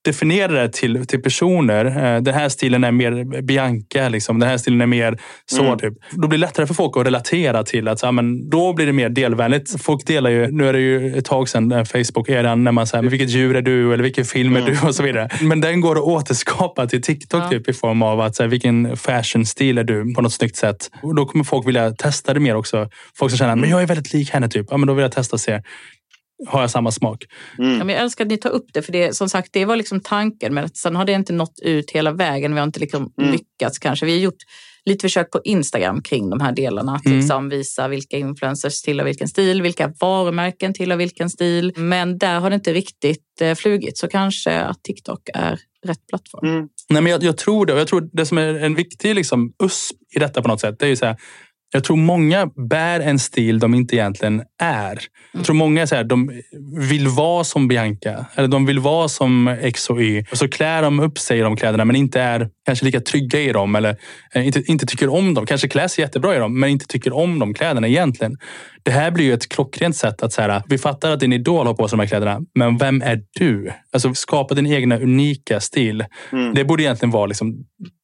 definiera det till, till personer. Eh, den här stilen är mer Bianca, liksom. Den här stilen är mer så mm. typ. Då blir det lättare för folk att relatera till att så, men, då blir det mer delvänligt. Folk delar ju, nu är det ju ett tag sedan Facebook-eran när man säger, men vilket djur är du eller vilken film är mm. du och så vidare. Men den går att återskapa till TikTok ja. typ i form av att så här, vilken fashion-stil är du på något snyggt sätt. Och då kommer folk vilja testa det mer också. Folk som känner, mm. men jag är väldigt lik henne typ. Ja, men då vill jag testa och se. Har jag samma smak? Mm. Ja, men jag älskar att ni tar upp det, för det, som sagt, det var liksom tanken, men sen har det inte nått ut hela vägen. Vi har inte liksom mm. lyckats kanske. Vi har gjort lite försök på Instagram kring de här delarna. Att mm. liksom visa vilka influencers till och vilken stil, vilka varumärken till och vilken stil. Men där har det inte riktigt eh, flugit, så kanske att TikTok är rätt plattform. Mm. Nej, men jag, jag tror det. Och jag tror det som är en viktig liksom, usp i detta på något sätt, det är ju så här. Jag tror många bär en stil de inte egentligen är. Mm. Jag tror många så här, de vill vara som Bianca. Eller de vill vara som X och Y. Och så klär de upp sig i de kläderna, men inte är kanske lika trygga i dem. Eller inte, inte tycker om dem. Kanske klär sig jättebra i dem, men inte tycker om de kläderna egentligen. Det här blir ju ett klockrent sätt att säga, vi fattar att din idol har på sig de här kläderna. Men vem är du? Alltså skapa din egna unika stil. Mm. Det borde egentligen vara liksom...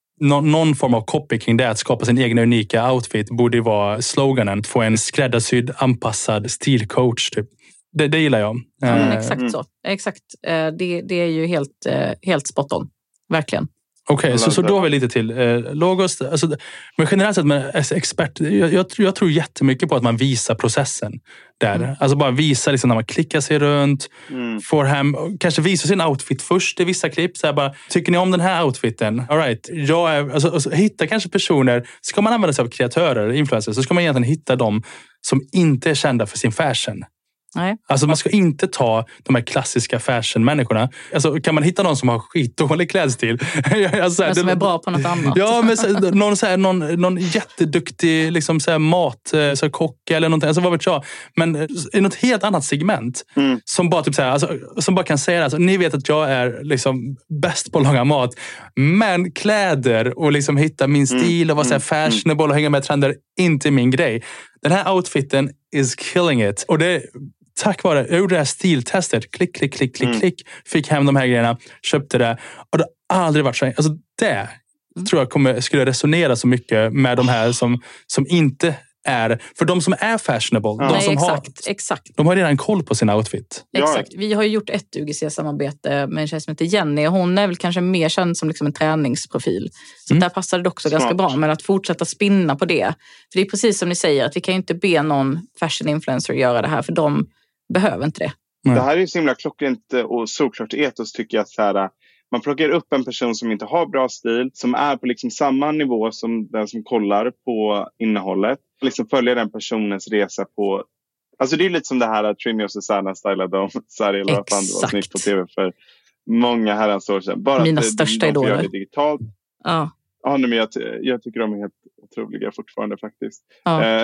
någon form av copy kring det, att skapa sin egen unika outfit, borde vara sloganen. Få en skräddarsydd, anpassad stilcoach typ. Det, det gillar jag. Ja, men exakt så. Exakt. Det, det är ju helt, helt spot on. Verkligen. Okej, okay, så, så då har vi lite till. Eh, logos, alltså, men generellt sett med expert, jag, jag, jag tror jättemycket på att man visar processen där. Mm. Alltså bara visa liksom, när man klickar sig runt, mm. får hem, kanske visa sin outfit först i vissa klipp. Så här bara, tycker ni om den här outfiten? All right, jag är, alltså, alltså, hitta kanske personer, ska man använda sig av kreatörer, influencers, så ska man egentligen hitta dem som inte är kända för sin fashion. Nej. Alltså man ska inte ta de här klassiska fashion-människorna. Alltså kan man hitta någon som har skitdålig klädstil? alltså, men som det, är bra på något annat. Ja, men så, någon, så här, någon, någon jätteduktig liksom, så här, mat, så här, kock eller någonting. Alltså vad vet jag. Men i något helt annat segment. Mm. Som bara typ så här, alltså, som bara kan säga alltså, ni vet att jag är liksom bäst på att laga mat. Men kläder och liksom hitta min stil och vara så här, fashionable och hänga med trender, inte min grej. Den här outfiten is killing it. Och det tack vare, jag gjorde det här stiltestet. Klick, klick, klick, klick, mm. klick. Fick hem de här grejerna. Köpte det. Och det har aldrig varit så. Alltså det tror jag kommer, skulle resonera så mycket med de här som, som inte är... För de som är fashionable. Ja. De Nej, som exakt, har, exakt. De har redan koll på sin outfit. Exakt. Vi har ju gjort ett U G C-samarbete med en tjej som heter Jenny. Hon är väl kanske mer känd som liksom en träningsprofil. Så mm. där passar det också Smart. ganska bra. Men att fortsätta spinna på det. För det är precis som ni säger, att vi kan ju inte be någon fashion influencer göra det här. För de behöver inte det. Mm. Det här är ju så himla klockrent och såklart etos tycker jag. Så här, man plockar upp en person som inte har bra stil. Som är på liksom samma nivå som den som kollar på innehållet. Liksom följa den personens resa på... Alltså det är lite som det här att Trini och Susanna stylade om Sverige eller vad fan det var snyggt på tv för många herrans år sedan. Bara Mina att största de idoler. gör det digitalt. Ja. Ja, men jag, jag tycker de är helt otroliga fortfarande faktiskt. Ja.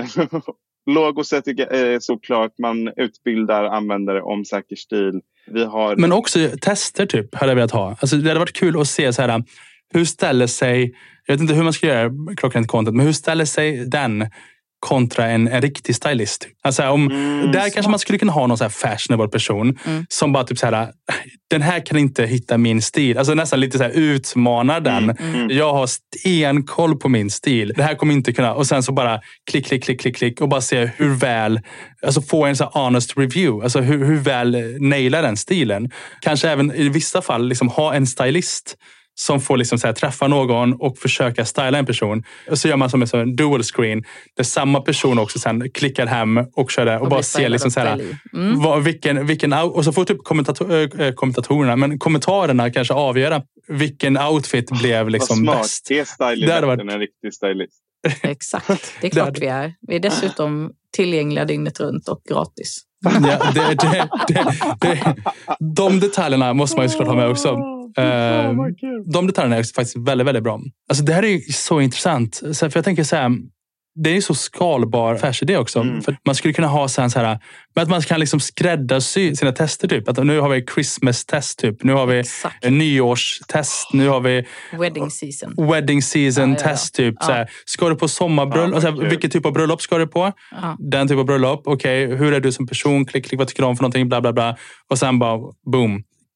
Logoset är såklart, man utbildar användare om säker stil. Vi har... Men också tester typ hade jag velat ha. Alltså, det hade varit kul att se så här, hur ställer sig, jag vet inte hur man ska göra klockrent content, men hur ställer sig den kontra en, en riktig stylist. Alltså om, mm, där smart. Kanske man skulle kunna ha någon så här fashionable person mm. som bara typ så här, den här kan inte hitta min stil. Alltså nästan lite så här utmanar den. Mm, mm. Jag har stenkoll på min stil. Det här kommer inte kunna. Och sen så bara klick, klick, klick, klick, klick och bara se hur väl, alltså få en så här honest review. Alltså hur, hur väl nailar den stilen. Kanske även i vissa fall liksom ha en stylist som får liksom så här, träffa någon och försöka styla en person. Och så gör man som en sån dual screen. Där samma person också sen klickar hem och kör det. Och, och bara ser liksom så här, mm. vad, vilken, vilken... Och så får typ kommentator, äh, kommentatorerna, men kommentarerna kanske avgöra vilken outfit blev liksom vad bäst. Det är styling varit... en riktig stylist. Exakt, det är klart vi är. Vi är dessutom tillgängliga dygnet runt och gratis. Ja, det, det, det, det, de detaljerna måste man ju såklart ha med också. Uh, de detaljerna är faktiskt väldigt, väldigt bra. Alltså det här är ju så intressant. För jag tänker så här, det är ju så skalbar affärsidé också. Mm. För man skulle kunna ha så här, att man kan liksom skräddarsy sina tester typ. Att nu har vi Christmas-test typ. Nu har vi Exakt. en nyårstest. Nu har vi wedding season. Wedding season ja, test ja, ja. typ. Ja. Så här, ska du på sommarbröllop? Ja, alltså, vilken typ av bröllop ska du på? Ja. Den typ av bröllop. Okej, okay, hur är du som person? Klick, klick, vad tycker du om för någonting? Bla, bla, bla. Och sen bara, boom.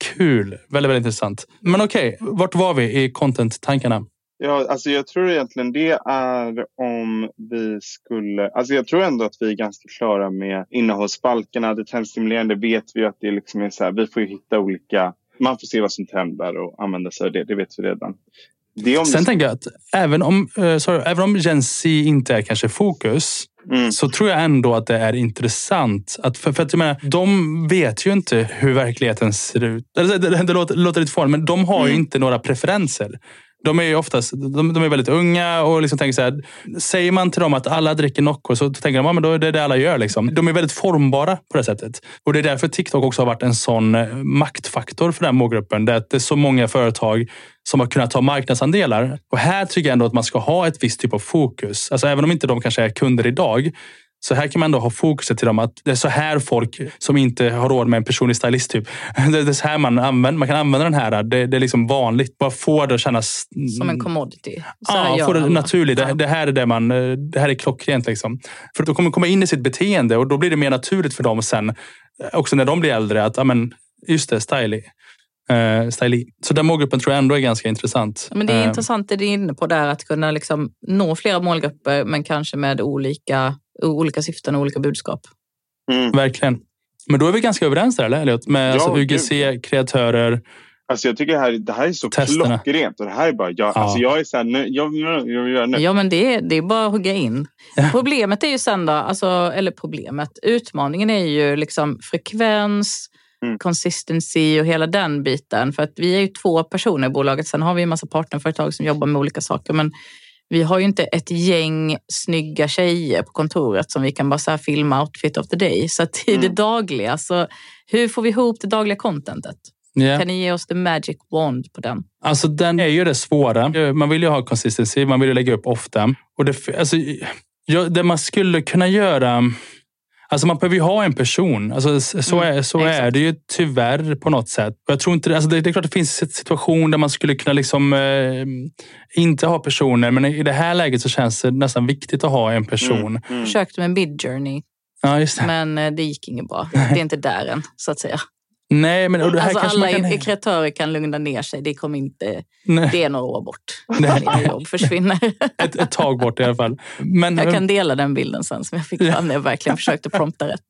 Kul. Väldigt, väldigt intressant. Men okej, okay, vart var vi i content-tankarna? Ja, alltså jag tror egentligen det är om vi skulle... Alltså jag tror ändå att vi är ganska klara med innehållsbalkarna. Det trendstimulerande vet vi att det liksom är så här, vi får ju hitta olika... Man får se vad som trendar och använda sig av det, det vet vi redan. Det om Sen det... tänker jag att även om, uh, sorry, även om Gen Z inte är kanske fokus, mm. så tror jag ändå att det är intressant. Att, för, för att jag menar, de vet ju inte hur verkligheten ser ut. Det, det, det, det låter, låter lite farligt, men de har mm. ju inte några preferenser. De är ju oftast, de, de är väldigt unga och liksom tänker så här, säger man till dem att alla dricker Nocco så tänker de, ja men då är det det alla gör liksom. De är väldigt formbara på det sättet. Och det är därför TikTok också har varit en sån maktfaktor för den målgruppen. Det är, det är så många företag som har kunnat ta marknadsandelar. Och här tycker jag ändå att man ska ha ett visst typ av fokus. Alltså även om inte de kanske är kunder idag, så här kan man ändå ha fokuset till dem att det är så här folk som inte har råd med en personlig stylist typ. Det är så här man använder, man kan använda den här. Det, det är liksom vanligt. Bara få det att kännas... Som en commodity. Så ja, få det naturligt. Det, det här är det man... Det här är klockrent liksom. För då kommer de komma in i sitt beteende och då blir det mer naturligt för dem sen. Också när de blir äldre att, ja men, just det, styling. Uh, styling. Så den målgruppen tror jag ändå är ganska intressant. Men det är uh, intressant det du är inne på där, att kunna liksom nå flera målgrupper men kanske med olika, olika syften och olika budskap. Mm. Verkligen. Men då är vi ganska överens där, eller? Med ja, alltså, U G C, kreatörer. Alltså jag tycker det här, det här är så testerna. Klockrent. Och det här är bara, jag, ja. alltså jag är så här, nu, jag, jag, jag gör nu. Ja men det är, det är bara att hugga in. Ja. Problemet är ju sen då, alltså, eller problemet, utmaningen är ju liksom frekvens, Mm. consistency och hela den biten. För att vi är ju två personer i bolaget. Sen har vi en massa partnerföretag som jobbar med olika saker. Men vi har ju inte ett gäng snygga tjejer på kontoret som vi kan bara så här filma outfit of the day. Så att i mm. det dagliga, så hur får vi ihop det dagliga contentet? Yeah. Kan ni ge oss the magic wand på den? Alltså den är ju det svåra. Man vill ju ha consistency, man vill ju lägga upp ofta. Och det, alltså, ja, det man skulle kunna göra... Alltså man behöver ju ha en person. Alltså så är, så mm, är det ju tyvärr på något sätt. Jag tror inte, alltså det, det är klart att det finns en situation där man skulle kunna liksom eh, inte ha personer. Men i det här läget så känns det nästan viktigt att ha en person. Mm, mm. Försökte med en Midjourney. Ja, just det. Men eh, det gick inget bra. Det är inte där än, så att säga. Nej, men och det här alltså kanske alla man kan... kreatörer kan lugna ner sig. Det kommer inte... Nej. Det är några år bort. När jobb försvinner. ett, ett tag bort i alla fall. Men, jag kan dela den bilden sen som jag fick fram när jag verkligen försökte prompta rätt.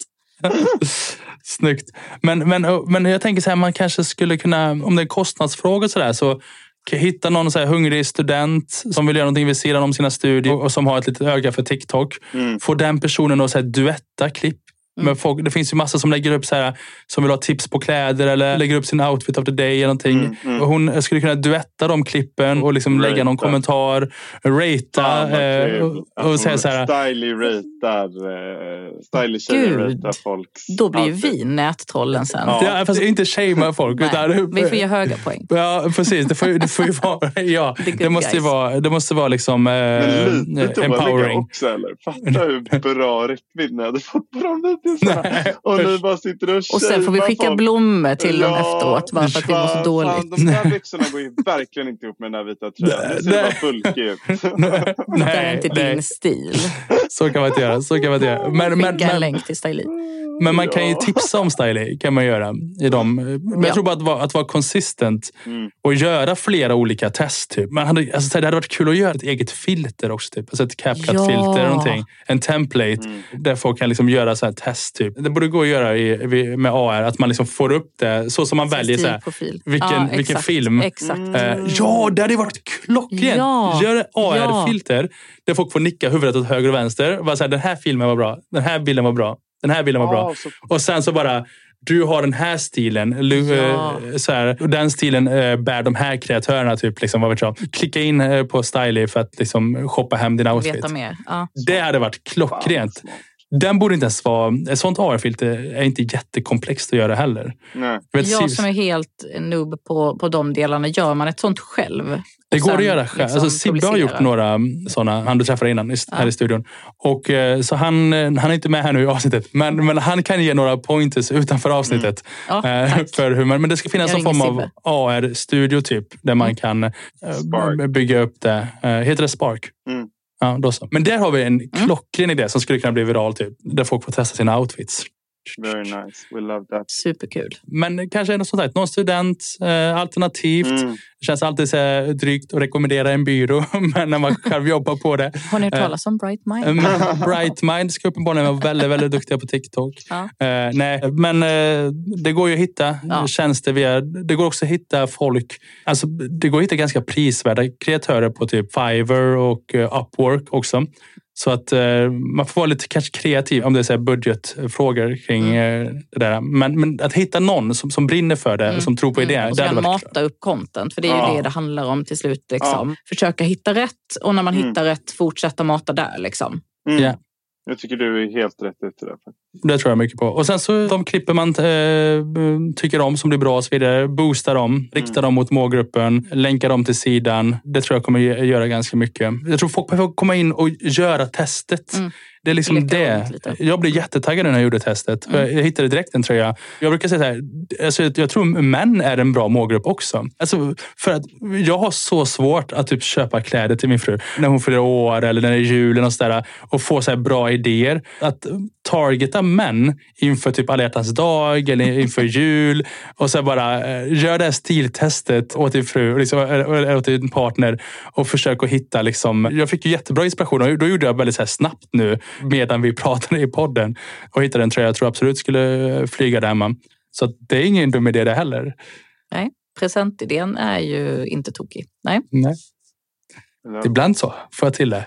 Snyggt. Men, men, men jag tänker så här, man kanske skulle kunna, om det är kostnadsfrågor så där, så hitta någon så här hungrig student som vill göra någonting vid sidan om sina studier och som har ett litet öga för TikTok. Mm. Få den personen att så här duetta klipp. Mm. Men folk, det finns ju massa som lägger upp så här, som vill ha tips på kläder eller lägger upp sin outfit of the day eller någonting. Mm, mm. Och hon skulle kunna duetta de klippen och liksom lägga någon kommentar, ratea ah, eh, och, och säga så här. Stylig ratear, eh, stylig tjejer ratear folk. Då blir ju vi nättrollen sen. Ja, ja fast inte shamea folk. Nej, utan, vi får ge höga poäng. Ja, precis. Det får, det får ju vara, ja, det måste ju vara, det måste vara liksom eh, Men lite empowering. Också, eller? Fatta hur bra räckvidd ni hade fått på de Nej, och ni bara sitter och Och sen får vi skicka folk. blommor till ja, dem efteråt bara för att vi mår så dåligt. Fan, de där byxorna går ju verkligen inte ihop med den här vita tröjan. Det ser bara bulkig ut. Det är inte nej. din stil. Så kan man inte göra. Så kan man inte göra. Men, men, skicka en länk till styling. Men man kan ju tipsa om styling, kan man göra i dem. Men jag ja. tror bara att vara, att vara konsistent mm. och göra flera olika test. Typ. Man hade, alltså, det hade varit kul att göra ett eget filter också. Typ. Alltså ett CapCut-filter ja. eller någonting. En template mm. där folk kan liksom göra så här test. Typ. Det borde gå att göra i, med A R, att man liksom får upp det så som man så väljer så här, vilken, ja, vilken film. Exakt. Mm. Ja, det hade varit klockrent. Ja. Gör A R-filter där folk får nicka huvudet åt höger och vänster. Bara så här, den här filmen var bra. Den här bilden var bra. Den här bilden var bra. Oh, så... Och sen så bara, du har den här stilen. Ja. Så här, och den stilen äh, bär de här kreatörerna typ. Liksom, vad vet jag. Klicka in äh, på Styly för att liksom, shoppa hem din outfit. Veta mer. Ja. Det hade varit klockrent. Den borde inte ens vara... Ett sånt A R-filter är inte jättekomplext att göra heller. Nej. Jag Siv... som är helt noob på, på de delarna, gör man ett sånt själv? Det går att göra själv. Liksom, alltså, Sibbe har gjort några sådana, han du träffade innan här ja. i studion. Och, så han, han är inte med här nu i avsnittet. Men, men han kan ge några pointers utanför avsnittet. Mm. Ja, för hur man, men det ska finnas någon form av A R-studio typ. Där man kan Spark. bygga upp det. Heter det Spark? Mm. Ja, då så. Men där har vi en klockren idé som skulle kunna bli viral typ. Där folk får testa sina outfits. Very nice. We love that. Superkul. Men kanske är det som sagt, någon student, eh, alternativt. Mm. Det känns alltid så här drygt att rekommendera en byrå, men när man själv jobbar på det. Har ni hört talas om Bright Mind? Bright Mind ska uppenbarligen vara väldigt, väldigt duktiga på TikTok. Ja. Eh, nej, men eh, det går ju att hitta Ja. tjänster via, det går också att hitta folk, alltså det går att hitta ganska prisvärda kreatörer på typ Fiverr och uh, Upwork också. Så att eh, man får vara lite kanske kreativ om det är så här budgetfrågor kring mm. eh, det där. Men, men att hitta någon som, som brinner för det, mm. som tror på idén. Mm. Och så kan mata upp content, för det är ju ja. det det handlar om till slut. Liksom. Ja. Försöka hitta rätt, och när man mm. hittar rätt, fortsätta mata där. Liksom. Mm. Yeah. Jag tycker du är helt rätt ute där. Det tror jag mycket på. Och sen så de klipper man eh, tycker om som blir bra och så vidare. Boosta dem, mm. rikta dem mot målgruppen, länka dem till sidan. Det tror jag kommer göra ganska mycket. Jag tror folk behöver komma in och göra testet. Mm. Det är liksom Leka det. Jag blev jättetaggad när jag gjorde testet. Mm. Jag hittade direkt en tröja. Jag brukar säga så här, alltså jag tror män är en bra målgrupp också. Alltså för att jag har så svårt att typ köpa kläder till min fru när hon fyller år eller när det är julen och sådär, och få så här bra idéer. Att targeta män inför typ alla hjärtans dag eller inför jul och så bara eh, gör det här stiltestet åt din fru liksom, eller åt din partner och försök att hitta liksom. Jag fick ju jättebra inspiration och då gjorde jag väldigt så här snabbt nu medan vi pratade i podden och hittade en tröja jag tror absolut skulle flyga där man. Så att det är ingen dum idé det heller. Nej, presentidén är ju inte tokig. Nej. Nej. Ibland så får jag till det.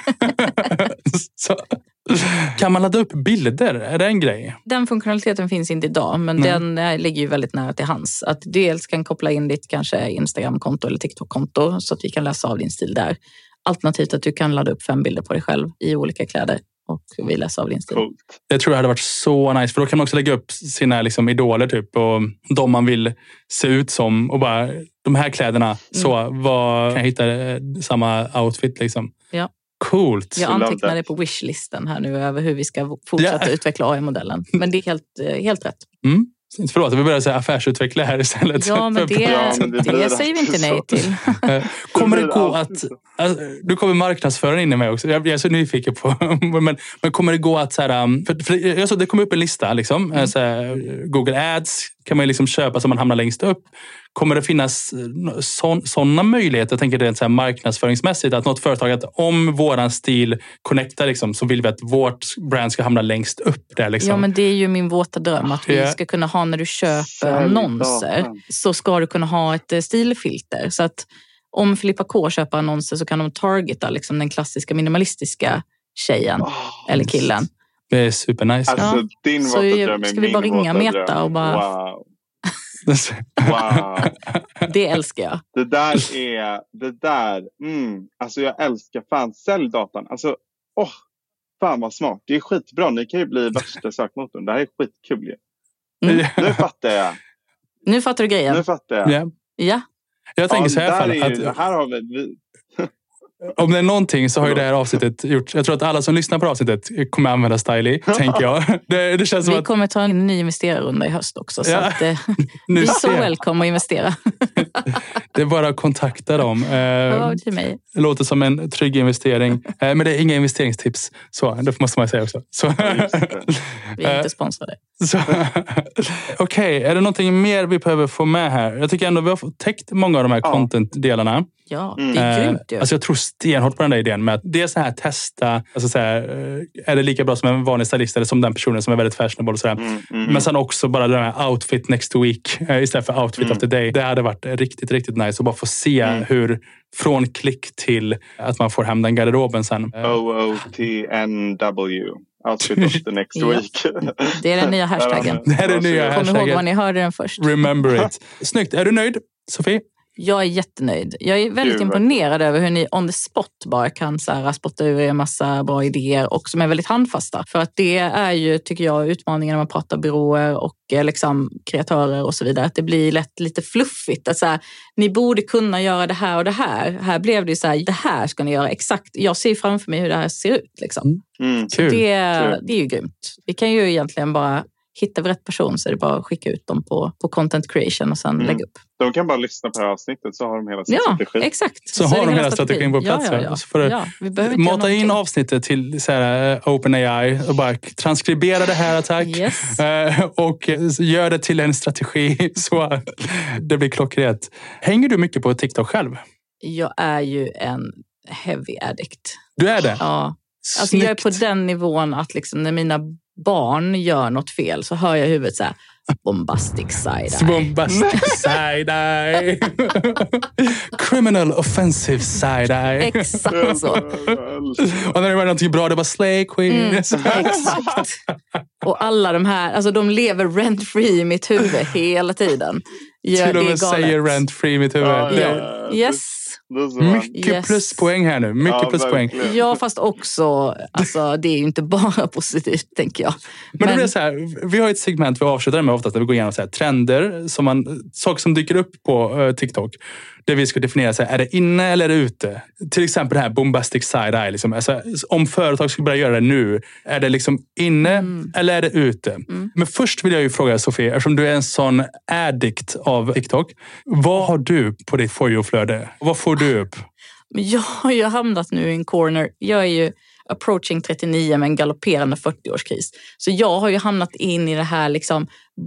Så. Kan man ladda upp bilder? Är det en grej? Den funktionaliteten finns inte idag, men mm. den ligger ju väldigt nära till hands. Att dels kan koppla in ditt kanske Instagram-konto eller TikTok-konto så att vi kan läsa av din stil där. Alternativt att du kan ladda upp fem bilder på dig själv i olika kläder och vi läser av din stil. Coolt. Det tror jag hade varit så nice, för då kan man också lägga upp sina liksom idoler typ och de man vill se ut som och bara de här kläderna, mm. så vad kan jag hitta samma outfit liksom. Ja. Coolt. Jag antecknar det på wishlisten här nu över hur vi ska fortsätta yeah. utveckla A I-modellen. Men det är helt, helt rätt. Mm. Förlåt, vi börjar säga affärsutvecklare här istället. Ja, men det, ja, men det, det säger vi inte nej till. Kommer det gå att... Alltså, du kommer marknadsföra in i mig också. Jag är så nyfiken på... Men, men kommer det gå att... Så här, för, för jag såg, det kommer upp en lista. Liksom, mm. så här, Google Ads kan man liksom köpa så man hamnar längst upp. Kommer det finnas sådana möjligheter, jag tänker det är så här marknadsföringsmässigt, att något företag, att om våran stil connectar liksom, så vill vi att vårt brand ska hamna längst upp där liksom. Ja, men det är ju min våta dröm att vi yeah. ska kunna ha, när du köper annonser så ska du kunna ha ett stilfilter, så att om Filippa K köper annonser så kan de targeta liksom den klassiska minimalistiska tjejen oh, eller killen. Det är supernice. Alltså, ja. din så våta dröm är ska vi bara ringa Meta och bara... Wow. Wow. Det älskar jag. Det där är det där. Mm. Alltså jag älskar fan säljdatan. Alltså åh, fan vad smart. Det är skitbra. Ni kan ju bli värsta sökmotorn. Det här är skitkul ju. Mm. Nu fattar jag. Nu fattar du grejen. Nu fattar jag. Yeah. Ja. Jag tänker ja, så här, fall, ju, att här har vi om det är någonting så har ju det här avsnittet gjort. Jag tror att alla som lyssnar på avsnittet kommer använda Styly, tänker jag. Det, det känns som vi att... kommer ta en ny investerarrunda i höst också. Så ja. att, eh, vi är så välkomna att investera. Det är bara att kontakta dem. Ja, till mig. Det låter som en trygg investering. Men det är inga investeringstips. Så, det måste man säga också. Så. Vi är inte sponsrade. Okej, okay. Är det någonting mer vi behöver få med här? Jag tycker ändå vi har täckt många av de här ja. content-delarna. Ja, det är mm. grymt ju. Alltså jag tror stenhårt på den där idén med att det är så här testa, alltså så här, är det lika bra som en vanlig stylist eller som den personen som är väldigt fashionable och sådär. Mm, mm, men sen också bara den här outfit next week istället för outfit mm. of the day. Det hade varit riktigt, riktigt nice att bara få se mm. hur från klick till att man får hem den garderoben sen. O O T N W. Outfit of the next week. Det är den nya hashtaggen. Det är den nya hashtaggen. Kom ihåg vad ni hörde den först. Remember it. Snyggt. Är du nöjd, Sofie? Jag är jättenöjd. Jag är väldigt Gud, imponerad över hur ni on the spot bara kan så här, spotta ur en massa bra idéer och som är väldigt handfasta. För att det är ju, tycker jag, utmaningen när man pratar byråer och liksom kreatörer och så vidare. Att det blir lätt lite fluffigt. Att så här, ni borde kunna göra det här och det här. Här blev det ju så här, det här ska ni göra exakt. Jag ser framför mig hur det här ser ut. Liksom. Mm. Så det, det är ju grymt. Vi kan ju egentligen bara... Hittar vi rätt person så är det bara att skicka ut dem på, på content creation och sen mm. lägga upp. De kan bara lyssna på det här avsnittet så har de hela sin ja, strategi. Ja, exakt. Så, så har de hela strategin på plats. Ja, ja, ja. Så får ja, vi behöver inte mata in avsnittet till så här, OpenAI och bara transkribera det här attack. Yes. Och gör det till en strategi så det blir klockrent. Hänger du mycket på TikTok själv? Jag är ju en heavy addict. Du är det? Ja. Alltså jag är på den nivån att liksom när mina barn gör något fel så hör jag i huvudet så här bombastic side-eye. Bombastic side-eye. Criminal offensive side-eye. Exakt så. Och när det var någonting bra, det var slay queen. Mm, exakt. Och alla de här, alltså de lever rent-free i mitt huvud hela tiden. Ja, till och med säger rent-free i mitt huvud. Ja, ja. Yes. Mycket yes. pluspoäng här nu. Mycket ja, pluspoäng. Verkligen. Ja, fast också, alltså det är ju inte bara positivt, tänker jag. Men, Men det blir så här, vi har ett segment vi avslutar med oftast där vi går igenom så här, trender, som man, saker som dyker upp på uh, TikTok. Där vi ska definiera, så här, är det inne eller är det ute? Till exempel det här bombastic side-eye. Liksom. Alltså, om företag skulle börja göra det nu, är det liksom inne mm. eller är det ute? Mm. Men först vill jag ju fråga Sofie, eftersom du är en sån addict av TikTok. Vad har du på ditt For You-flöde? Vad får du upp? Jag har ju hamnat nu i en corner. Jag är ju approaching trettionio med en galopperande fyrtio-årskris. Så jag har ju hamnat in i det här liksom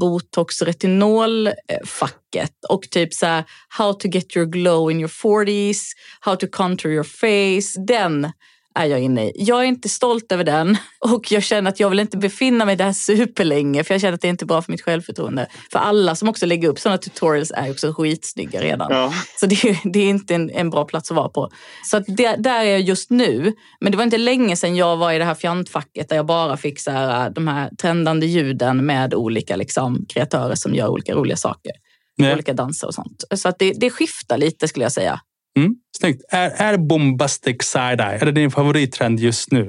botox-retinol-facket och typ så här how to get your glow in your forties, how to contour your face. Den är jag inne i. Jag är inte stolt över den och jag känner att jag vill inte befinna mig där superlänge för jag känner att det är inte bra för mitt självförtroende. För alla som också lägger upp sådana tutorials är också skitsnygga redan. Ja. Så det är, det är inte en, en bra plats att vara på. Så att det, där är jag just nu. Men det var inte länge sedan jag var i det här fjantfacket där jag bara fick så här, de här trendande ljuden med olika liksom, kreatörer som gör olika roliga saker. Nej. Olika danser och sånt. Så att det, det skiftar lite skulle jag säga. Mm, snyggt. Är, är bombastic side-eye, är det din favorittrend just nu?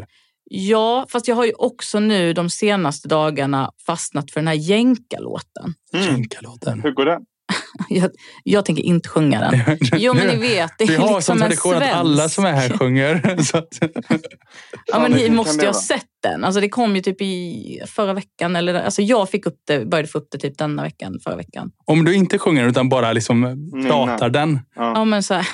Ja, fast jag har ju också nu de senaste dagarna fastnat för den här jänkalåten. Mm. Jänkalåten. Hur går det? jag, jag tänker inte sjunga den. Jo, men ni vet, det är vi har liksom som tradition en svensk. Att alla som är här sjunger. Så att... ja, men ni måste ju ha sett den. Alltså det kom ju typ i förra veckan. Eller, alltså jag fick upp det, började få upp det typ denna veckan, förra veckan. Om du inte sjunger utan bara liksom pratar den. Ja, ja men så här.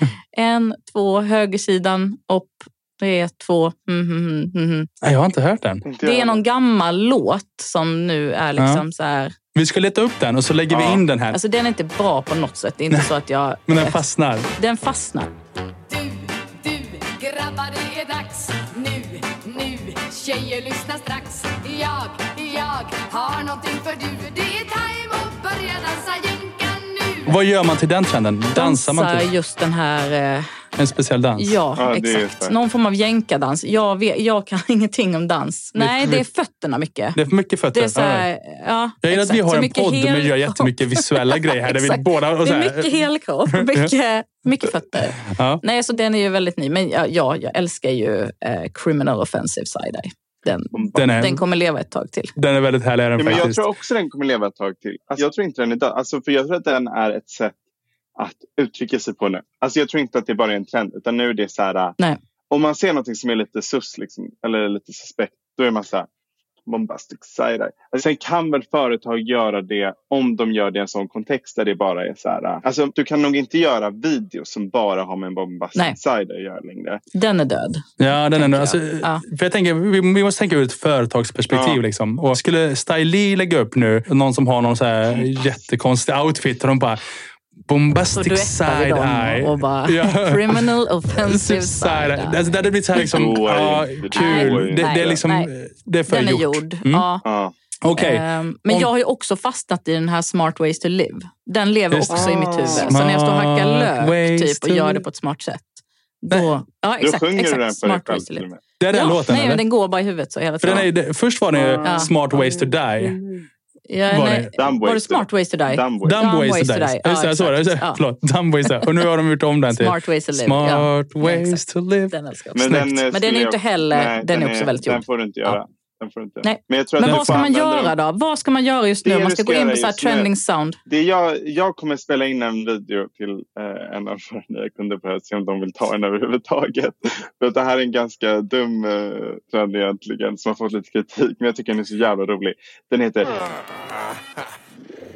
En, två, högersidan, upp. Tre, två. Mm, mm, mm. Nej, jag har inte hört den. Det är någon gammal låt som nu är liksom ja. Så här. Vi ska leta upp den och så lägger ja. vi in den här. Alltså den är inte bra på något sätt. Det är inte så att jag... Men den fastnar. Den fastnar. Du, du, grabbar det är dags. Nu, nu, tjejer lyssna strax. Jag, jag har någonting för du. Det är time att börja dansa jänka nu. Vad gör man till den trenden? Dansar Dansa man till? Just den här... Eh... En speciell dans? Ja, ja exakt. Någon form av jänkadans. Jag, vet, jag kan ingenting om dans. Det Nej, det är fötterna mycket. Det är för mycket fötter. Det är så här, ja, jag gillar att vi har en podd hel... där vi gör jättemycket visuella grejer här. Där vi båda, och så här. Det är mycket helkropp, mycket, mycket fötter. Ja. Nej, så den är ju väldigt ny. Men ja, ja jag älskar ju eh, Criminal Offensive Side-Eye. Den, den, är, den kommer leva ett tag till. Den är väldigt härlig. Den ja, men jag tror också den kommer leva ett tag till. Alltså, jag tror inte den är död. Alltså, för jag tror att den är ett sätt att uttrycka sig på nu. Alltså jag tror inte att det bara är en trend. Utan nu är det så här. Nej. Om man ser något som är lite sus liksom, eller lite suspekt. Då är man så här. Bombastic side-eye. Alltså, sen kan väl företag göra det om de gör det i en sån kontext där det bara är så här. Alltså du kan nog inte göra videos som bara har med en bombastic side-eye att göra längre. Den är död. Ja, den är död. Alltså, ja. För jag tänker, vi, vi måste tänka ur ett företagsperspektiv. Ja. Liksom. Och skulle Stylee lägga upp nu någon som har någon så här mm. jättekonstig outfit och de bara bombastic side-eye. Och bara ja. Criminal offensive side-eye. Alltså, det hade blivit så här liksom, oh, ja, kul. Nej, det, det är liksom, nej. Det är för den är gjort. gjord. Mm. Ja. Ja. Okay. Um, men Om... jag har ju också fastnat i den här Smart Ways to Live. Den lever Just också ah. i mitt huvud. Så när jag står och hackar lök typ, och gör det på ett smart sätt. Då, ja, exakt, då sjunger exakt, du den Smart Ways to Live. Det är den ja, låten, nej, eller? Men den går bara i huvudet så hela tiden. För den är, först var den ju ja. Smart Ways to Die. Ja, var, nej, det? var det Smart Ways to Die? Dumb Ways, Dumb ways, ways to Die. Die. Ja, ja, så det. Ja. Förlåt, Dumb Ways to Die. Och nu har de gjort om den till Smart Ways to Live. Smart ja. Ways to Live. Den älskar men den, men den är inte heller, nej, den, den är också är, väldigt gjord. Den får du inte göra. Ja. Den får du inte. Nej. Men, jag tror men att vad ska man göra då? Vad ska man göra just nu? Man ska, ska gå in på så här trending nu. Sound. Det jag, jag kommer spela in en video till eh, en av våra nya kunder på att se om de vill ta den överhuvudtaget. För att det här är en ganska dum eh, trend egentligen som har fått lite kritik. Men jag tycker den är så jävla rolig. Den heter...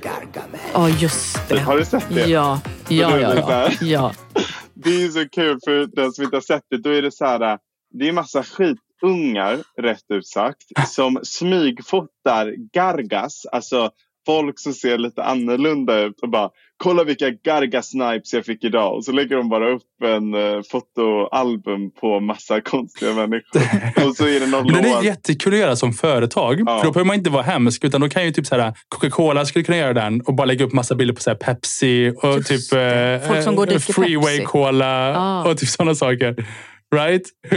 Ja, oh, just det. Har du sett det? Ja, ja, ja, ja. ja. Det är så kul för den som inte har sett det. Då är det så här, det är en massa skitungar, rätt ut sagt, som smygfotar Gargas, alltså folk som ser lite annorlunda ut och bara, kolla vilka Garga-snipes jag fick idag. Och så lägger de bara upp en uh, fotoalbum på massa konstiga människor. Och så är det någon Men det är låt. jättekul att göra som företag. Ja. För då behöver man inte vara hemsk. Utan då kan ju typ så här, Coca-Cola skulle kunna göra den. Och bara lägga upp massa bilder på så här Pepsi. Och Just typ det. Folk som går och dricker Freeway Pepsi. Cola. Ah. Och typ sådana saker. Right?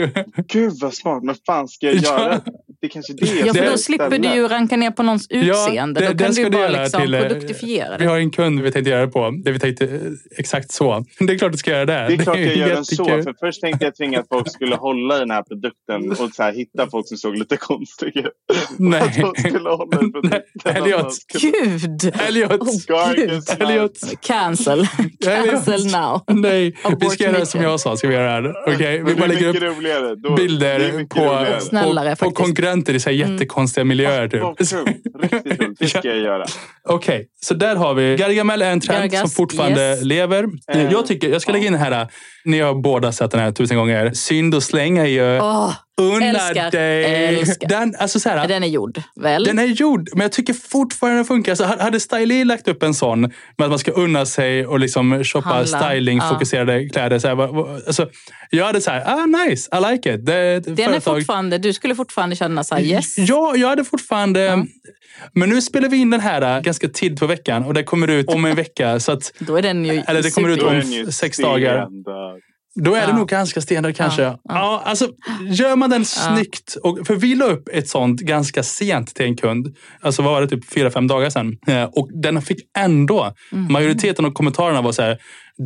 Gud vad smart, men fan ska jag göra? Det är kanske det jag Ja, för ska då slipper ställa. du ju ranka ner på någons utseende. det- då det kan ska du du bara göra liksom till, eh, produktifiera Vi det. har en kund vi tänkte göra det på. Det vi tänkte eh, exakt så. Det är klart du ska göra det. Det är klart jag gör den så. jättekul. För först tänkte jag tvinga att folk skulle hålla i den här produkten och så här, hitta folk som såg lite konstiga ut. Nej. Att de skulle hålla i produkten. Nej, Elliot. Gud! Elliot. Åh, Gargas Gud. Elliot. Cancel. Cancel now. Nej, vi Abort ska göra det mission. som jag sa. Ska vi göra det? Okej, vi Men bara det är lägger mycket upp roligare. Då, det är bilder mycket på, roligare. Snällare, på, på faktiskt. konkurrenter i så här jättekonstiga miljöer. Typ. Vad kul. Riktigt roligt. Det ska jag göra. Okej, så där har vi. Gargamel är en trend Gargas, som fortfarande yes. lever. Eh, Jag tycker, jag ska lägga in det här. Ni har båda sett den här tusen gånger. Synd och släng är ju Åh, unna älskar, dig. älskar. Den, alltså så här, den är gjord, väl? den är gjord, men jag tycker fortfarande den funkar. Så hade Stylee lagt upp en sån med att man ska unna sig och liksom shoppa Handla, styling, ja. fokuserade kläder. Så här, vad- vad- alltså, jag hade så här, ah nice, I like it. Det är ett Den är företag. fortfarande, du skulle fortfarande känna så här, yes. Ja, jag hade fortfarande... Ja. Men nu spelar vi in den här äh, ganska tid på veckan och det kommer ut om en vecka. Så att, Då är den ju eller det kommer ut Då om är den ju sex dagar. stenad. Då är det Ja. nog ganska stenad kanske. Ja, Ja, alltså, gör man den snyggt. Och, för vi la upp ett sånt ganska sent till en kund. Alltså vad var det, typ fyra, fem dagar sedan. Eh, Och den fick ändå, Mm. majoriteten av kommentarerna var så här,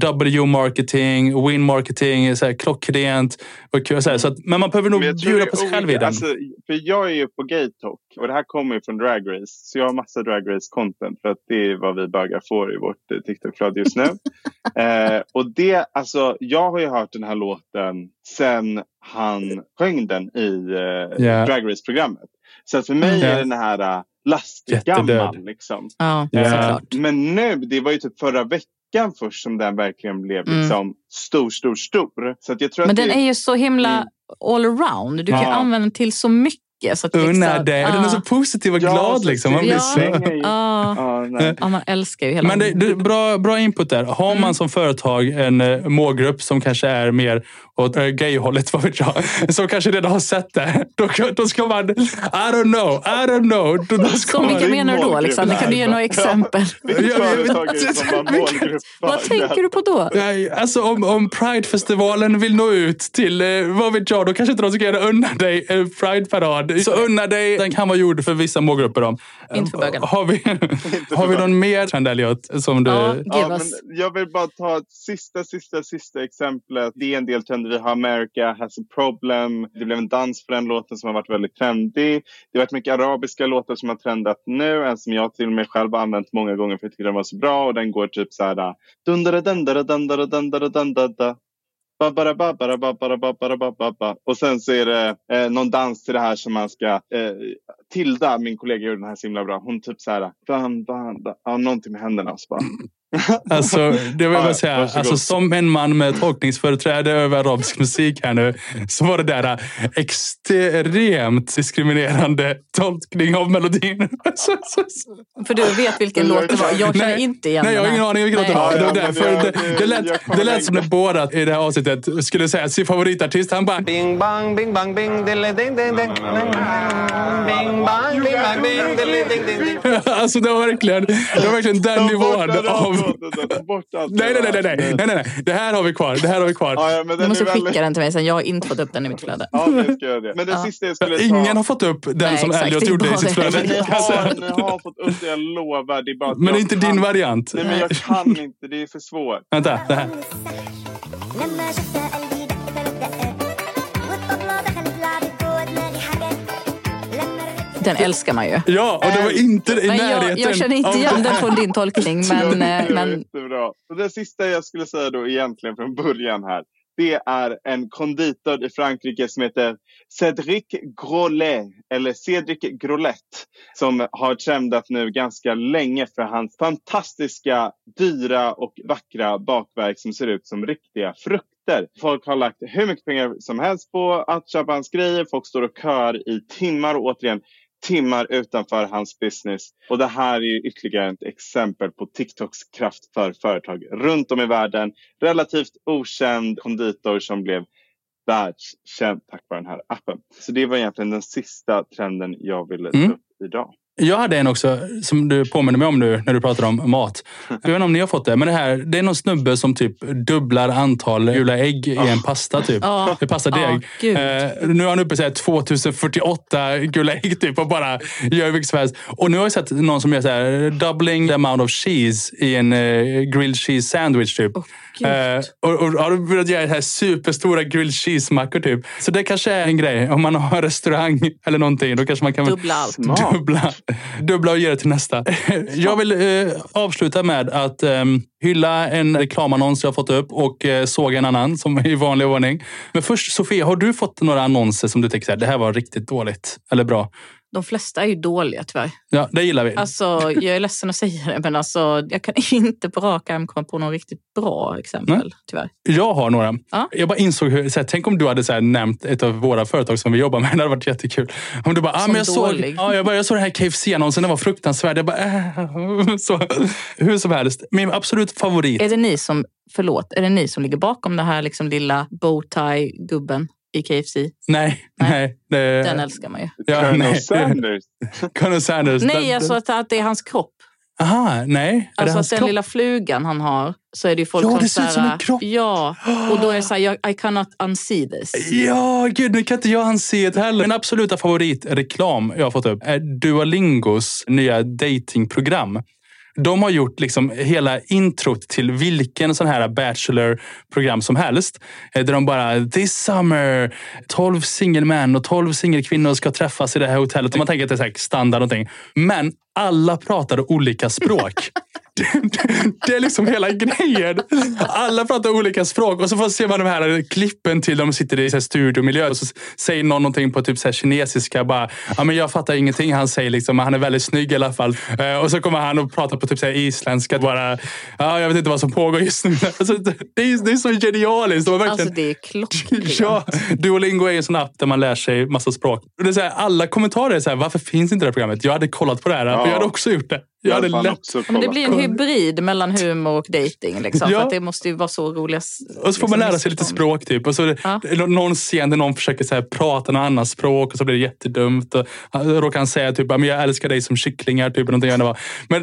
W-marketing, win-marketing, så här, klockrent. Och kul, så här. Så att, men man behöver nog Men jag tror bjuda det är på sig själv i olika. den. Alltså, för jag är ju på Gay Talk och det här kommer ju från Drag Race. Så jag har massa Drag Race-content för att det är vad vi bögar får i vårt eh, TikTok-flöde just nu. eh, och det, alltså, jag har ju hört den här låten sen han sjöng den i eh, Yeah. Drag Race-programmet. Så att för mig Mm. är den här uh, lastgammal Jättedöd. liksom. Ja, Ja. såklart. Men nu, det var ju typ förra veckan först som den verkligen blev Mm. liksom stor, stor, stor. Så att jag tror Men att den det, är ju så himla all around. Du kan ju Ja. använda den till så mycket. Så att Unna liksom, dig. Den är så positiv och Ja, glad så liksom. Man synd. blir Ja. så... Slänger ju- Ja. Ja, nej. Ja, man älskar ju hela Men det, det, bra, bra input där. Har man som företag en eh, målgrupp som kanske är mer åt äh, gayhållet, vad vet jag, som kanske redan har sett det, då, då ska man, I don't know, I don't know. Då, då ska Så man, vilka menar du då, Alexander? Kan du ge några exempel? Vilket Jag- jag- företag är det som har målgrupp? Vad tänker du på då? Nej, alltså om, om Pride-festivalen vill nå ut till, eh, vad vet jag, då kanske inte de ska göra unna dig en Pride-parad. Så unna dig, den kan vara gjord för vissa målgrupper. Då. Inte för bögarna. Har vi, har vi någon mer trend, Elliot, som du... Ja, Ja, give men us. jag vill bara ta ett sista, sista, sista exemplet. Det är en del trender. Vi har America has a problem. Det blev en dans för den låten som har varit väldigt trendig. Det har varit mycket arabiska låtar som har trendat nu. En som jag till och med själv har använt många gånger för att jag tycker den var så bra. Och den går typ så här. Dundara dundara dundara dundara dundara. Och sen så är det eh, någon dans till det här som man ska eh, Tilda, min kollega, gjorde den här så himla bra. Hon typ så här ban, ban, ban, ja, någonting med händerna och så bara. Alltså, det vill jag Ja, bara säga. varsågod. Alltså, som en man med tolkningsföreträde över arabisk musik här nu, så var det där extremt diskriminerande tolkning av melodin. Så, så, så. För du vet vilken låt det var. Jag känner Nej, inte igen Nej, jag har den ingen här. aning vilken låt det Nej. var. Det, var Ja, därför, men jag- det, det, jag lät, kommer det lät som längre. när båda i det här avsnittet skulle säga sin favoritartist. Han bara... Bing bang, bing bang, bing, dille, ding, ding, ding. Bing bang, bing bang, bing, dille, ding, ding, ding. Alltså det var verkligen, det var verkligen den nivån av... Nej, nej, nej, nej, nej, nej, nej, det här har vi kvar, det här har vi kvar. Ja, ja, men Du den måste är väldigt... skicka den till mig sen. Jag har inte fått upp den i mitt flöde. Ja, men jag ska göra det. Men det Ja. sista jag skulle ta... Ingen har fått upp den Nej, som exakt, Elliot det är gjorde i bara sitt det. flöde. Men ni kan jag säga. har, ni har fått upp det, jag lovar. Det är bara att Men jag inte kan... din variant. Nej, men jag kan inte. Det är för svårt. Vänta, det här. لما شفتها قلبي دق ثلاث دقات والطبلة دخلت لعبت جوه دماغي حاجات لما Den älskar man ju. Ja, och det var inte i Men närheten. jag, jag känner inte av- igen den från din tolkning. Men, Jag tycker eh, det var men jättebra. Och det sista jag skulle säga då egentligen från början här. Det är en konditor i Frankrike som heter Cédric Grolet, eller Cédric Grolet, som har trendat nu ganska länge för hans fantastiska, dyra och vackra bakverk som ser ut som riktiga frukter. Folk har lagt hur mycket pengar som helst på att köpa hans grejer. Folk står och kör i timmar och återigen timmar utanför hans business. Och det här är ju ytterligare ett exempel på TikToks kraft för företag runt om i världen. Relativt okänd konditor som blev världskänd tack vare den här appen. Så det var egentligen den sista trenden jag ville ta mm. upp idag. Jag hade en också som du påminner mig om nu när du pratar om mat. Jag vet inte om ni har fått det, men det här, det är någon snubbe som typ dubblar antal gula ägg i en pasta typ. Oh. En pastadeg. Oh, eh, nu har han uppe så här tvåtusen fyrtioåtta gula ägg typ och bara gör vilket som helst. Och nu har jag sett någon som gör så här doubling the amount of cheese i en eh, grilled cheese sandwich typ. Oh, eh, och, och har börjat göra det här superstora grilled cheese mackor typ. Så det kanske är en grej om man har en restaurang eller någonting, då kanske man kan dubbla allt. Dubbla. Dubbla och ge det till nästa. Jag vill eh, avsluta med att eh, hylla en reklamannons jag fått upp och eh, såga en annan som är i vanlig ordning. Men först, Sofia, har du fått några annonser som du tycker så här, det här var riktigt dåligt eller bra? De flesta är ju dåliga tyvärr. Ja, det gillar vi. Alltså, jag är ledsen att säga det, men alltså, jag kan inte på rak arm komma på någon riktigt bra exempel, Nej. tyvärr. Jag har några. Ja? Jag bara insåg, hur, så här, tänk om du hade så här, nämnt ett av våra företag som vi jobbar med, det hade varit jättekul. Om du bara, ah, men jag, såg, ja, jag, bara, jag såg den här K F C-annonsen, den var fruktansvärd. Jag bara, äh, så, hur som helst. Min absolut favorit. Är det ni som, förlåt, är det ni som ligger bakom det här liksom lilla bowtie-gubben i K F C? Nej, nej. nej det... Den älskar man ju. Ja, Colonel Sanders. Colonel Sanders. Nej, alltså att, att det är hans kropp. Aha, nej. Alltså att den kropp? Lilla flugan han har, så är det ju folk ja, som det ser ut som en kropp. Ja, och då är det så här, I cannot unsee this. Ja, gud, nu kan inte jag unsee det heller. Min absoluta favoritreklam jag har fått upp är Duolingos nya datingprogram. De har gjort liksom hela introt till vilken sån här bachelor-program som helst. Där de bara, this summer, tolv singelmän och tolv singelkvinnor ska träffas i det här hotellet. Man tänker att det är så här standard någonting. Men alla pratar olika språk. Det är liksom hela grejen. Alla pratar olika språk. Och så får man se man de här klippen till de sitter i så här studiomiljö. Och så säger någon någonting på typ så här kinesiska. Bara, ja, men jag fattar ingenting han säger. Liksom. Han är väldigt snygg i alla fall. Och så kommer han och pratar på typ så här isländska. Bara, ja, jag vet inte vad som pågår just nu. Alltså, det, är, det är så genialiskt. Det verkligen... Alltså det är klockrent. Ja, Duolingo är en sån app där man lär sig massa språk. Och det är så här, alla kommentarer är så här, varför finns inte det här programmet? Jag hade kollat på det här. Ja. Jag hade också gjort det. Jag hade lätt. Men det blir en hybrid mellan humor och dating. Liksom, ja. För att det måste ju vara så roliga. Och så får man lära sig lite språk typ. Och så ja. Någon scen där någon försöker så här, prata någon annan språk och så blir det jättedumt. Och då kan han säga typ, men jag älskar dig som kycklingar typ. Någonting. Men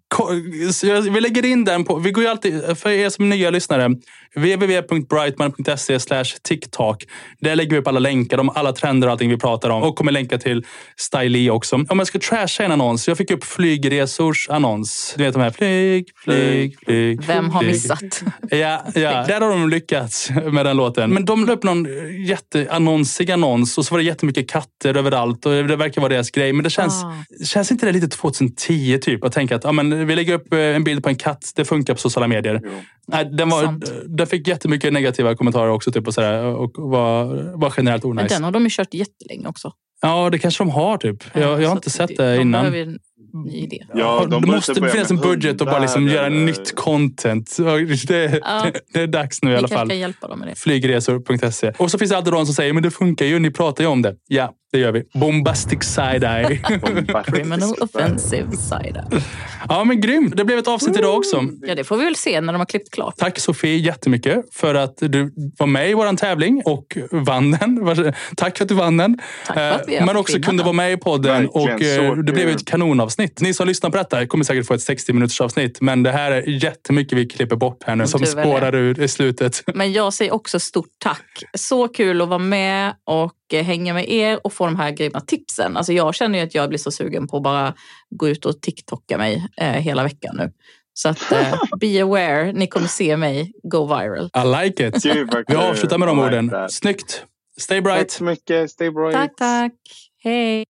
vi lägger in den på, vi går ju alltid, för er som nya lyssnare, w w w punkt brightman punkt se slash tiktok. Där lägger vi upp alla länkar om alla trender och allting vi pratar om. Och kommer länka till Stylee också. Om jag ska trasha en annons, jag fick upp flygresor annons. Du vet de här flyg, flyg, flyg. Vem har flyg. missat? Ja, ja, där har de lyckats med den låten. Men de la upp någon jätteannonsig annons och så var det jättemycket katter överallt och det verkar vara deras grej. Men det känns, ah. känns inte det lite tjugohundratio typ att tänka att ja, men vi lägger upp en bild på en katt, det funkar på sociala medier. Jo. Nej, den, var, den fick jättemycket negativa kommentarer också typ och, sådär, och var, var generellt onajs. Men den har de ju kört jättelänge också. Ja, det kanske de har typ. Jag, jag har ja, inte sett det innan. Ny idé. Ja, de det måste finnas en budget och bara liksom göra eller... nytt content. Det, ja. det, det är dags nu i alla fall. Vi kan hjälpa dem med det. Flygresor punkt se. Och så finns det alltid de som säger, men det funkar ju, ni pratar ju om det. Ja, det gör vi. Bombastic side-eye. Criminal offensive side-eye. Ja, men grymt. Det blev ett avsnitt idag också. Ja, det får vi väl se när de har klippt klart. Tack Sofie jättemycket för att du var med i våran tävling och vann den. Tack för att du vann den. Tack för att vi men också kunde vara med i podden och Verkligen, det blev ett kanonavsnitt. Ni som lyssnar på detta kommer säkert få ett sextio minuters avsnitt, men det här är jättemycket vi klipper bort här nu som spårar ur i slutet. Men jag säger också stort tack. Så kul att vara med och hänga med er och få de här grymma tipsen. Alltså jag känner ju att jag blir så sugen på att bara gå ut och TikToka mig eh, hela veckan nu. Så att eh, be aware, ni kommer se mig go viral. I like it. Vi avslutar med de orden. Snyggt. Stay bright. Tack så mycket. Stay bright. Tack, tack. Hej.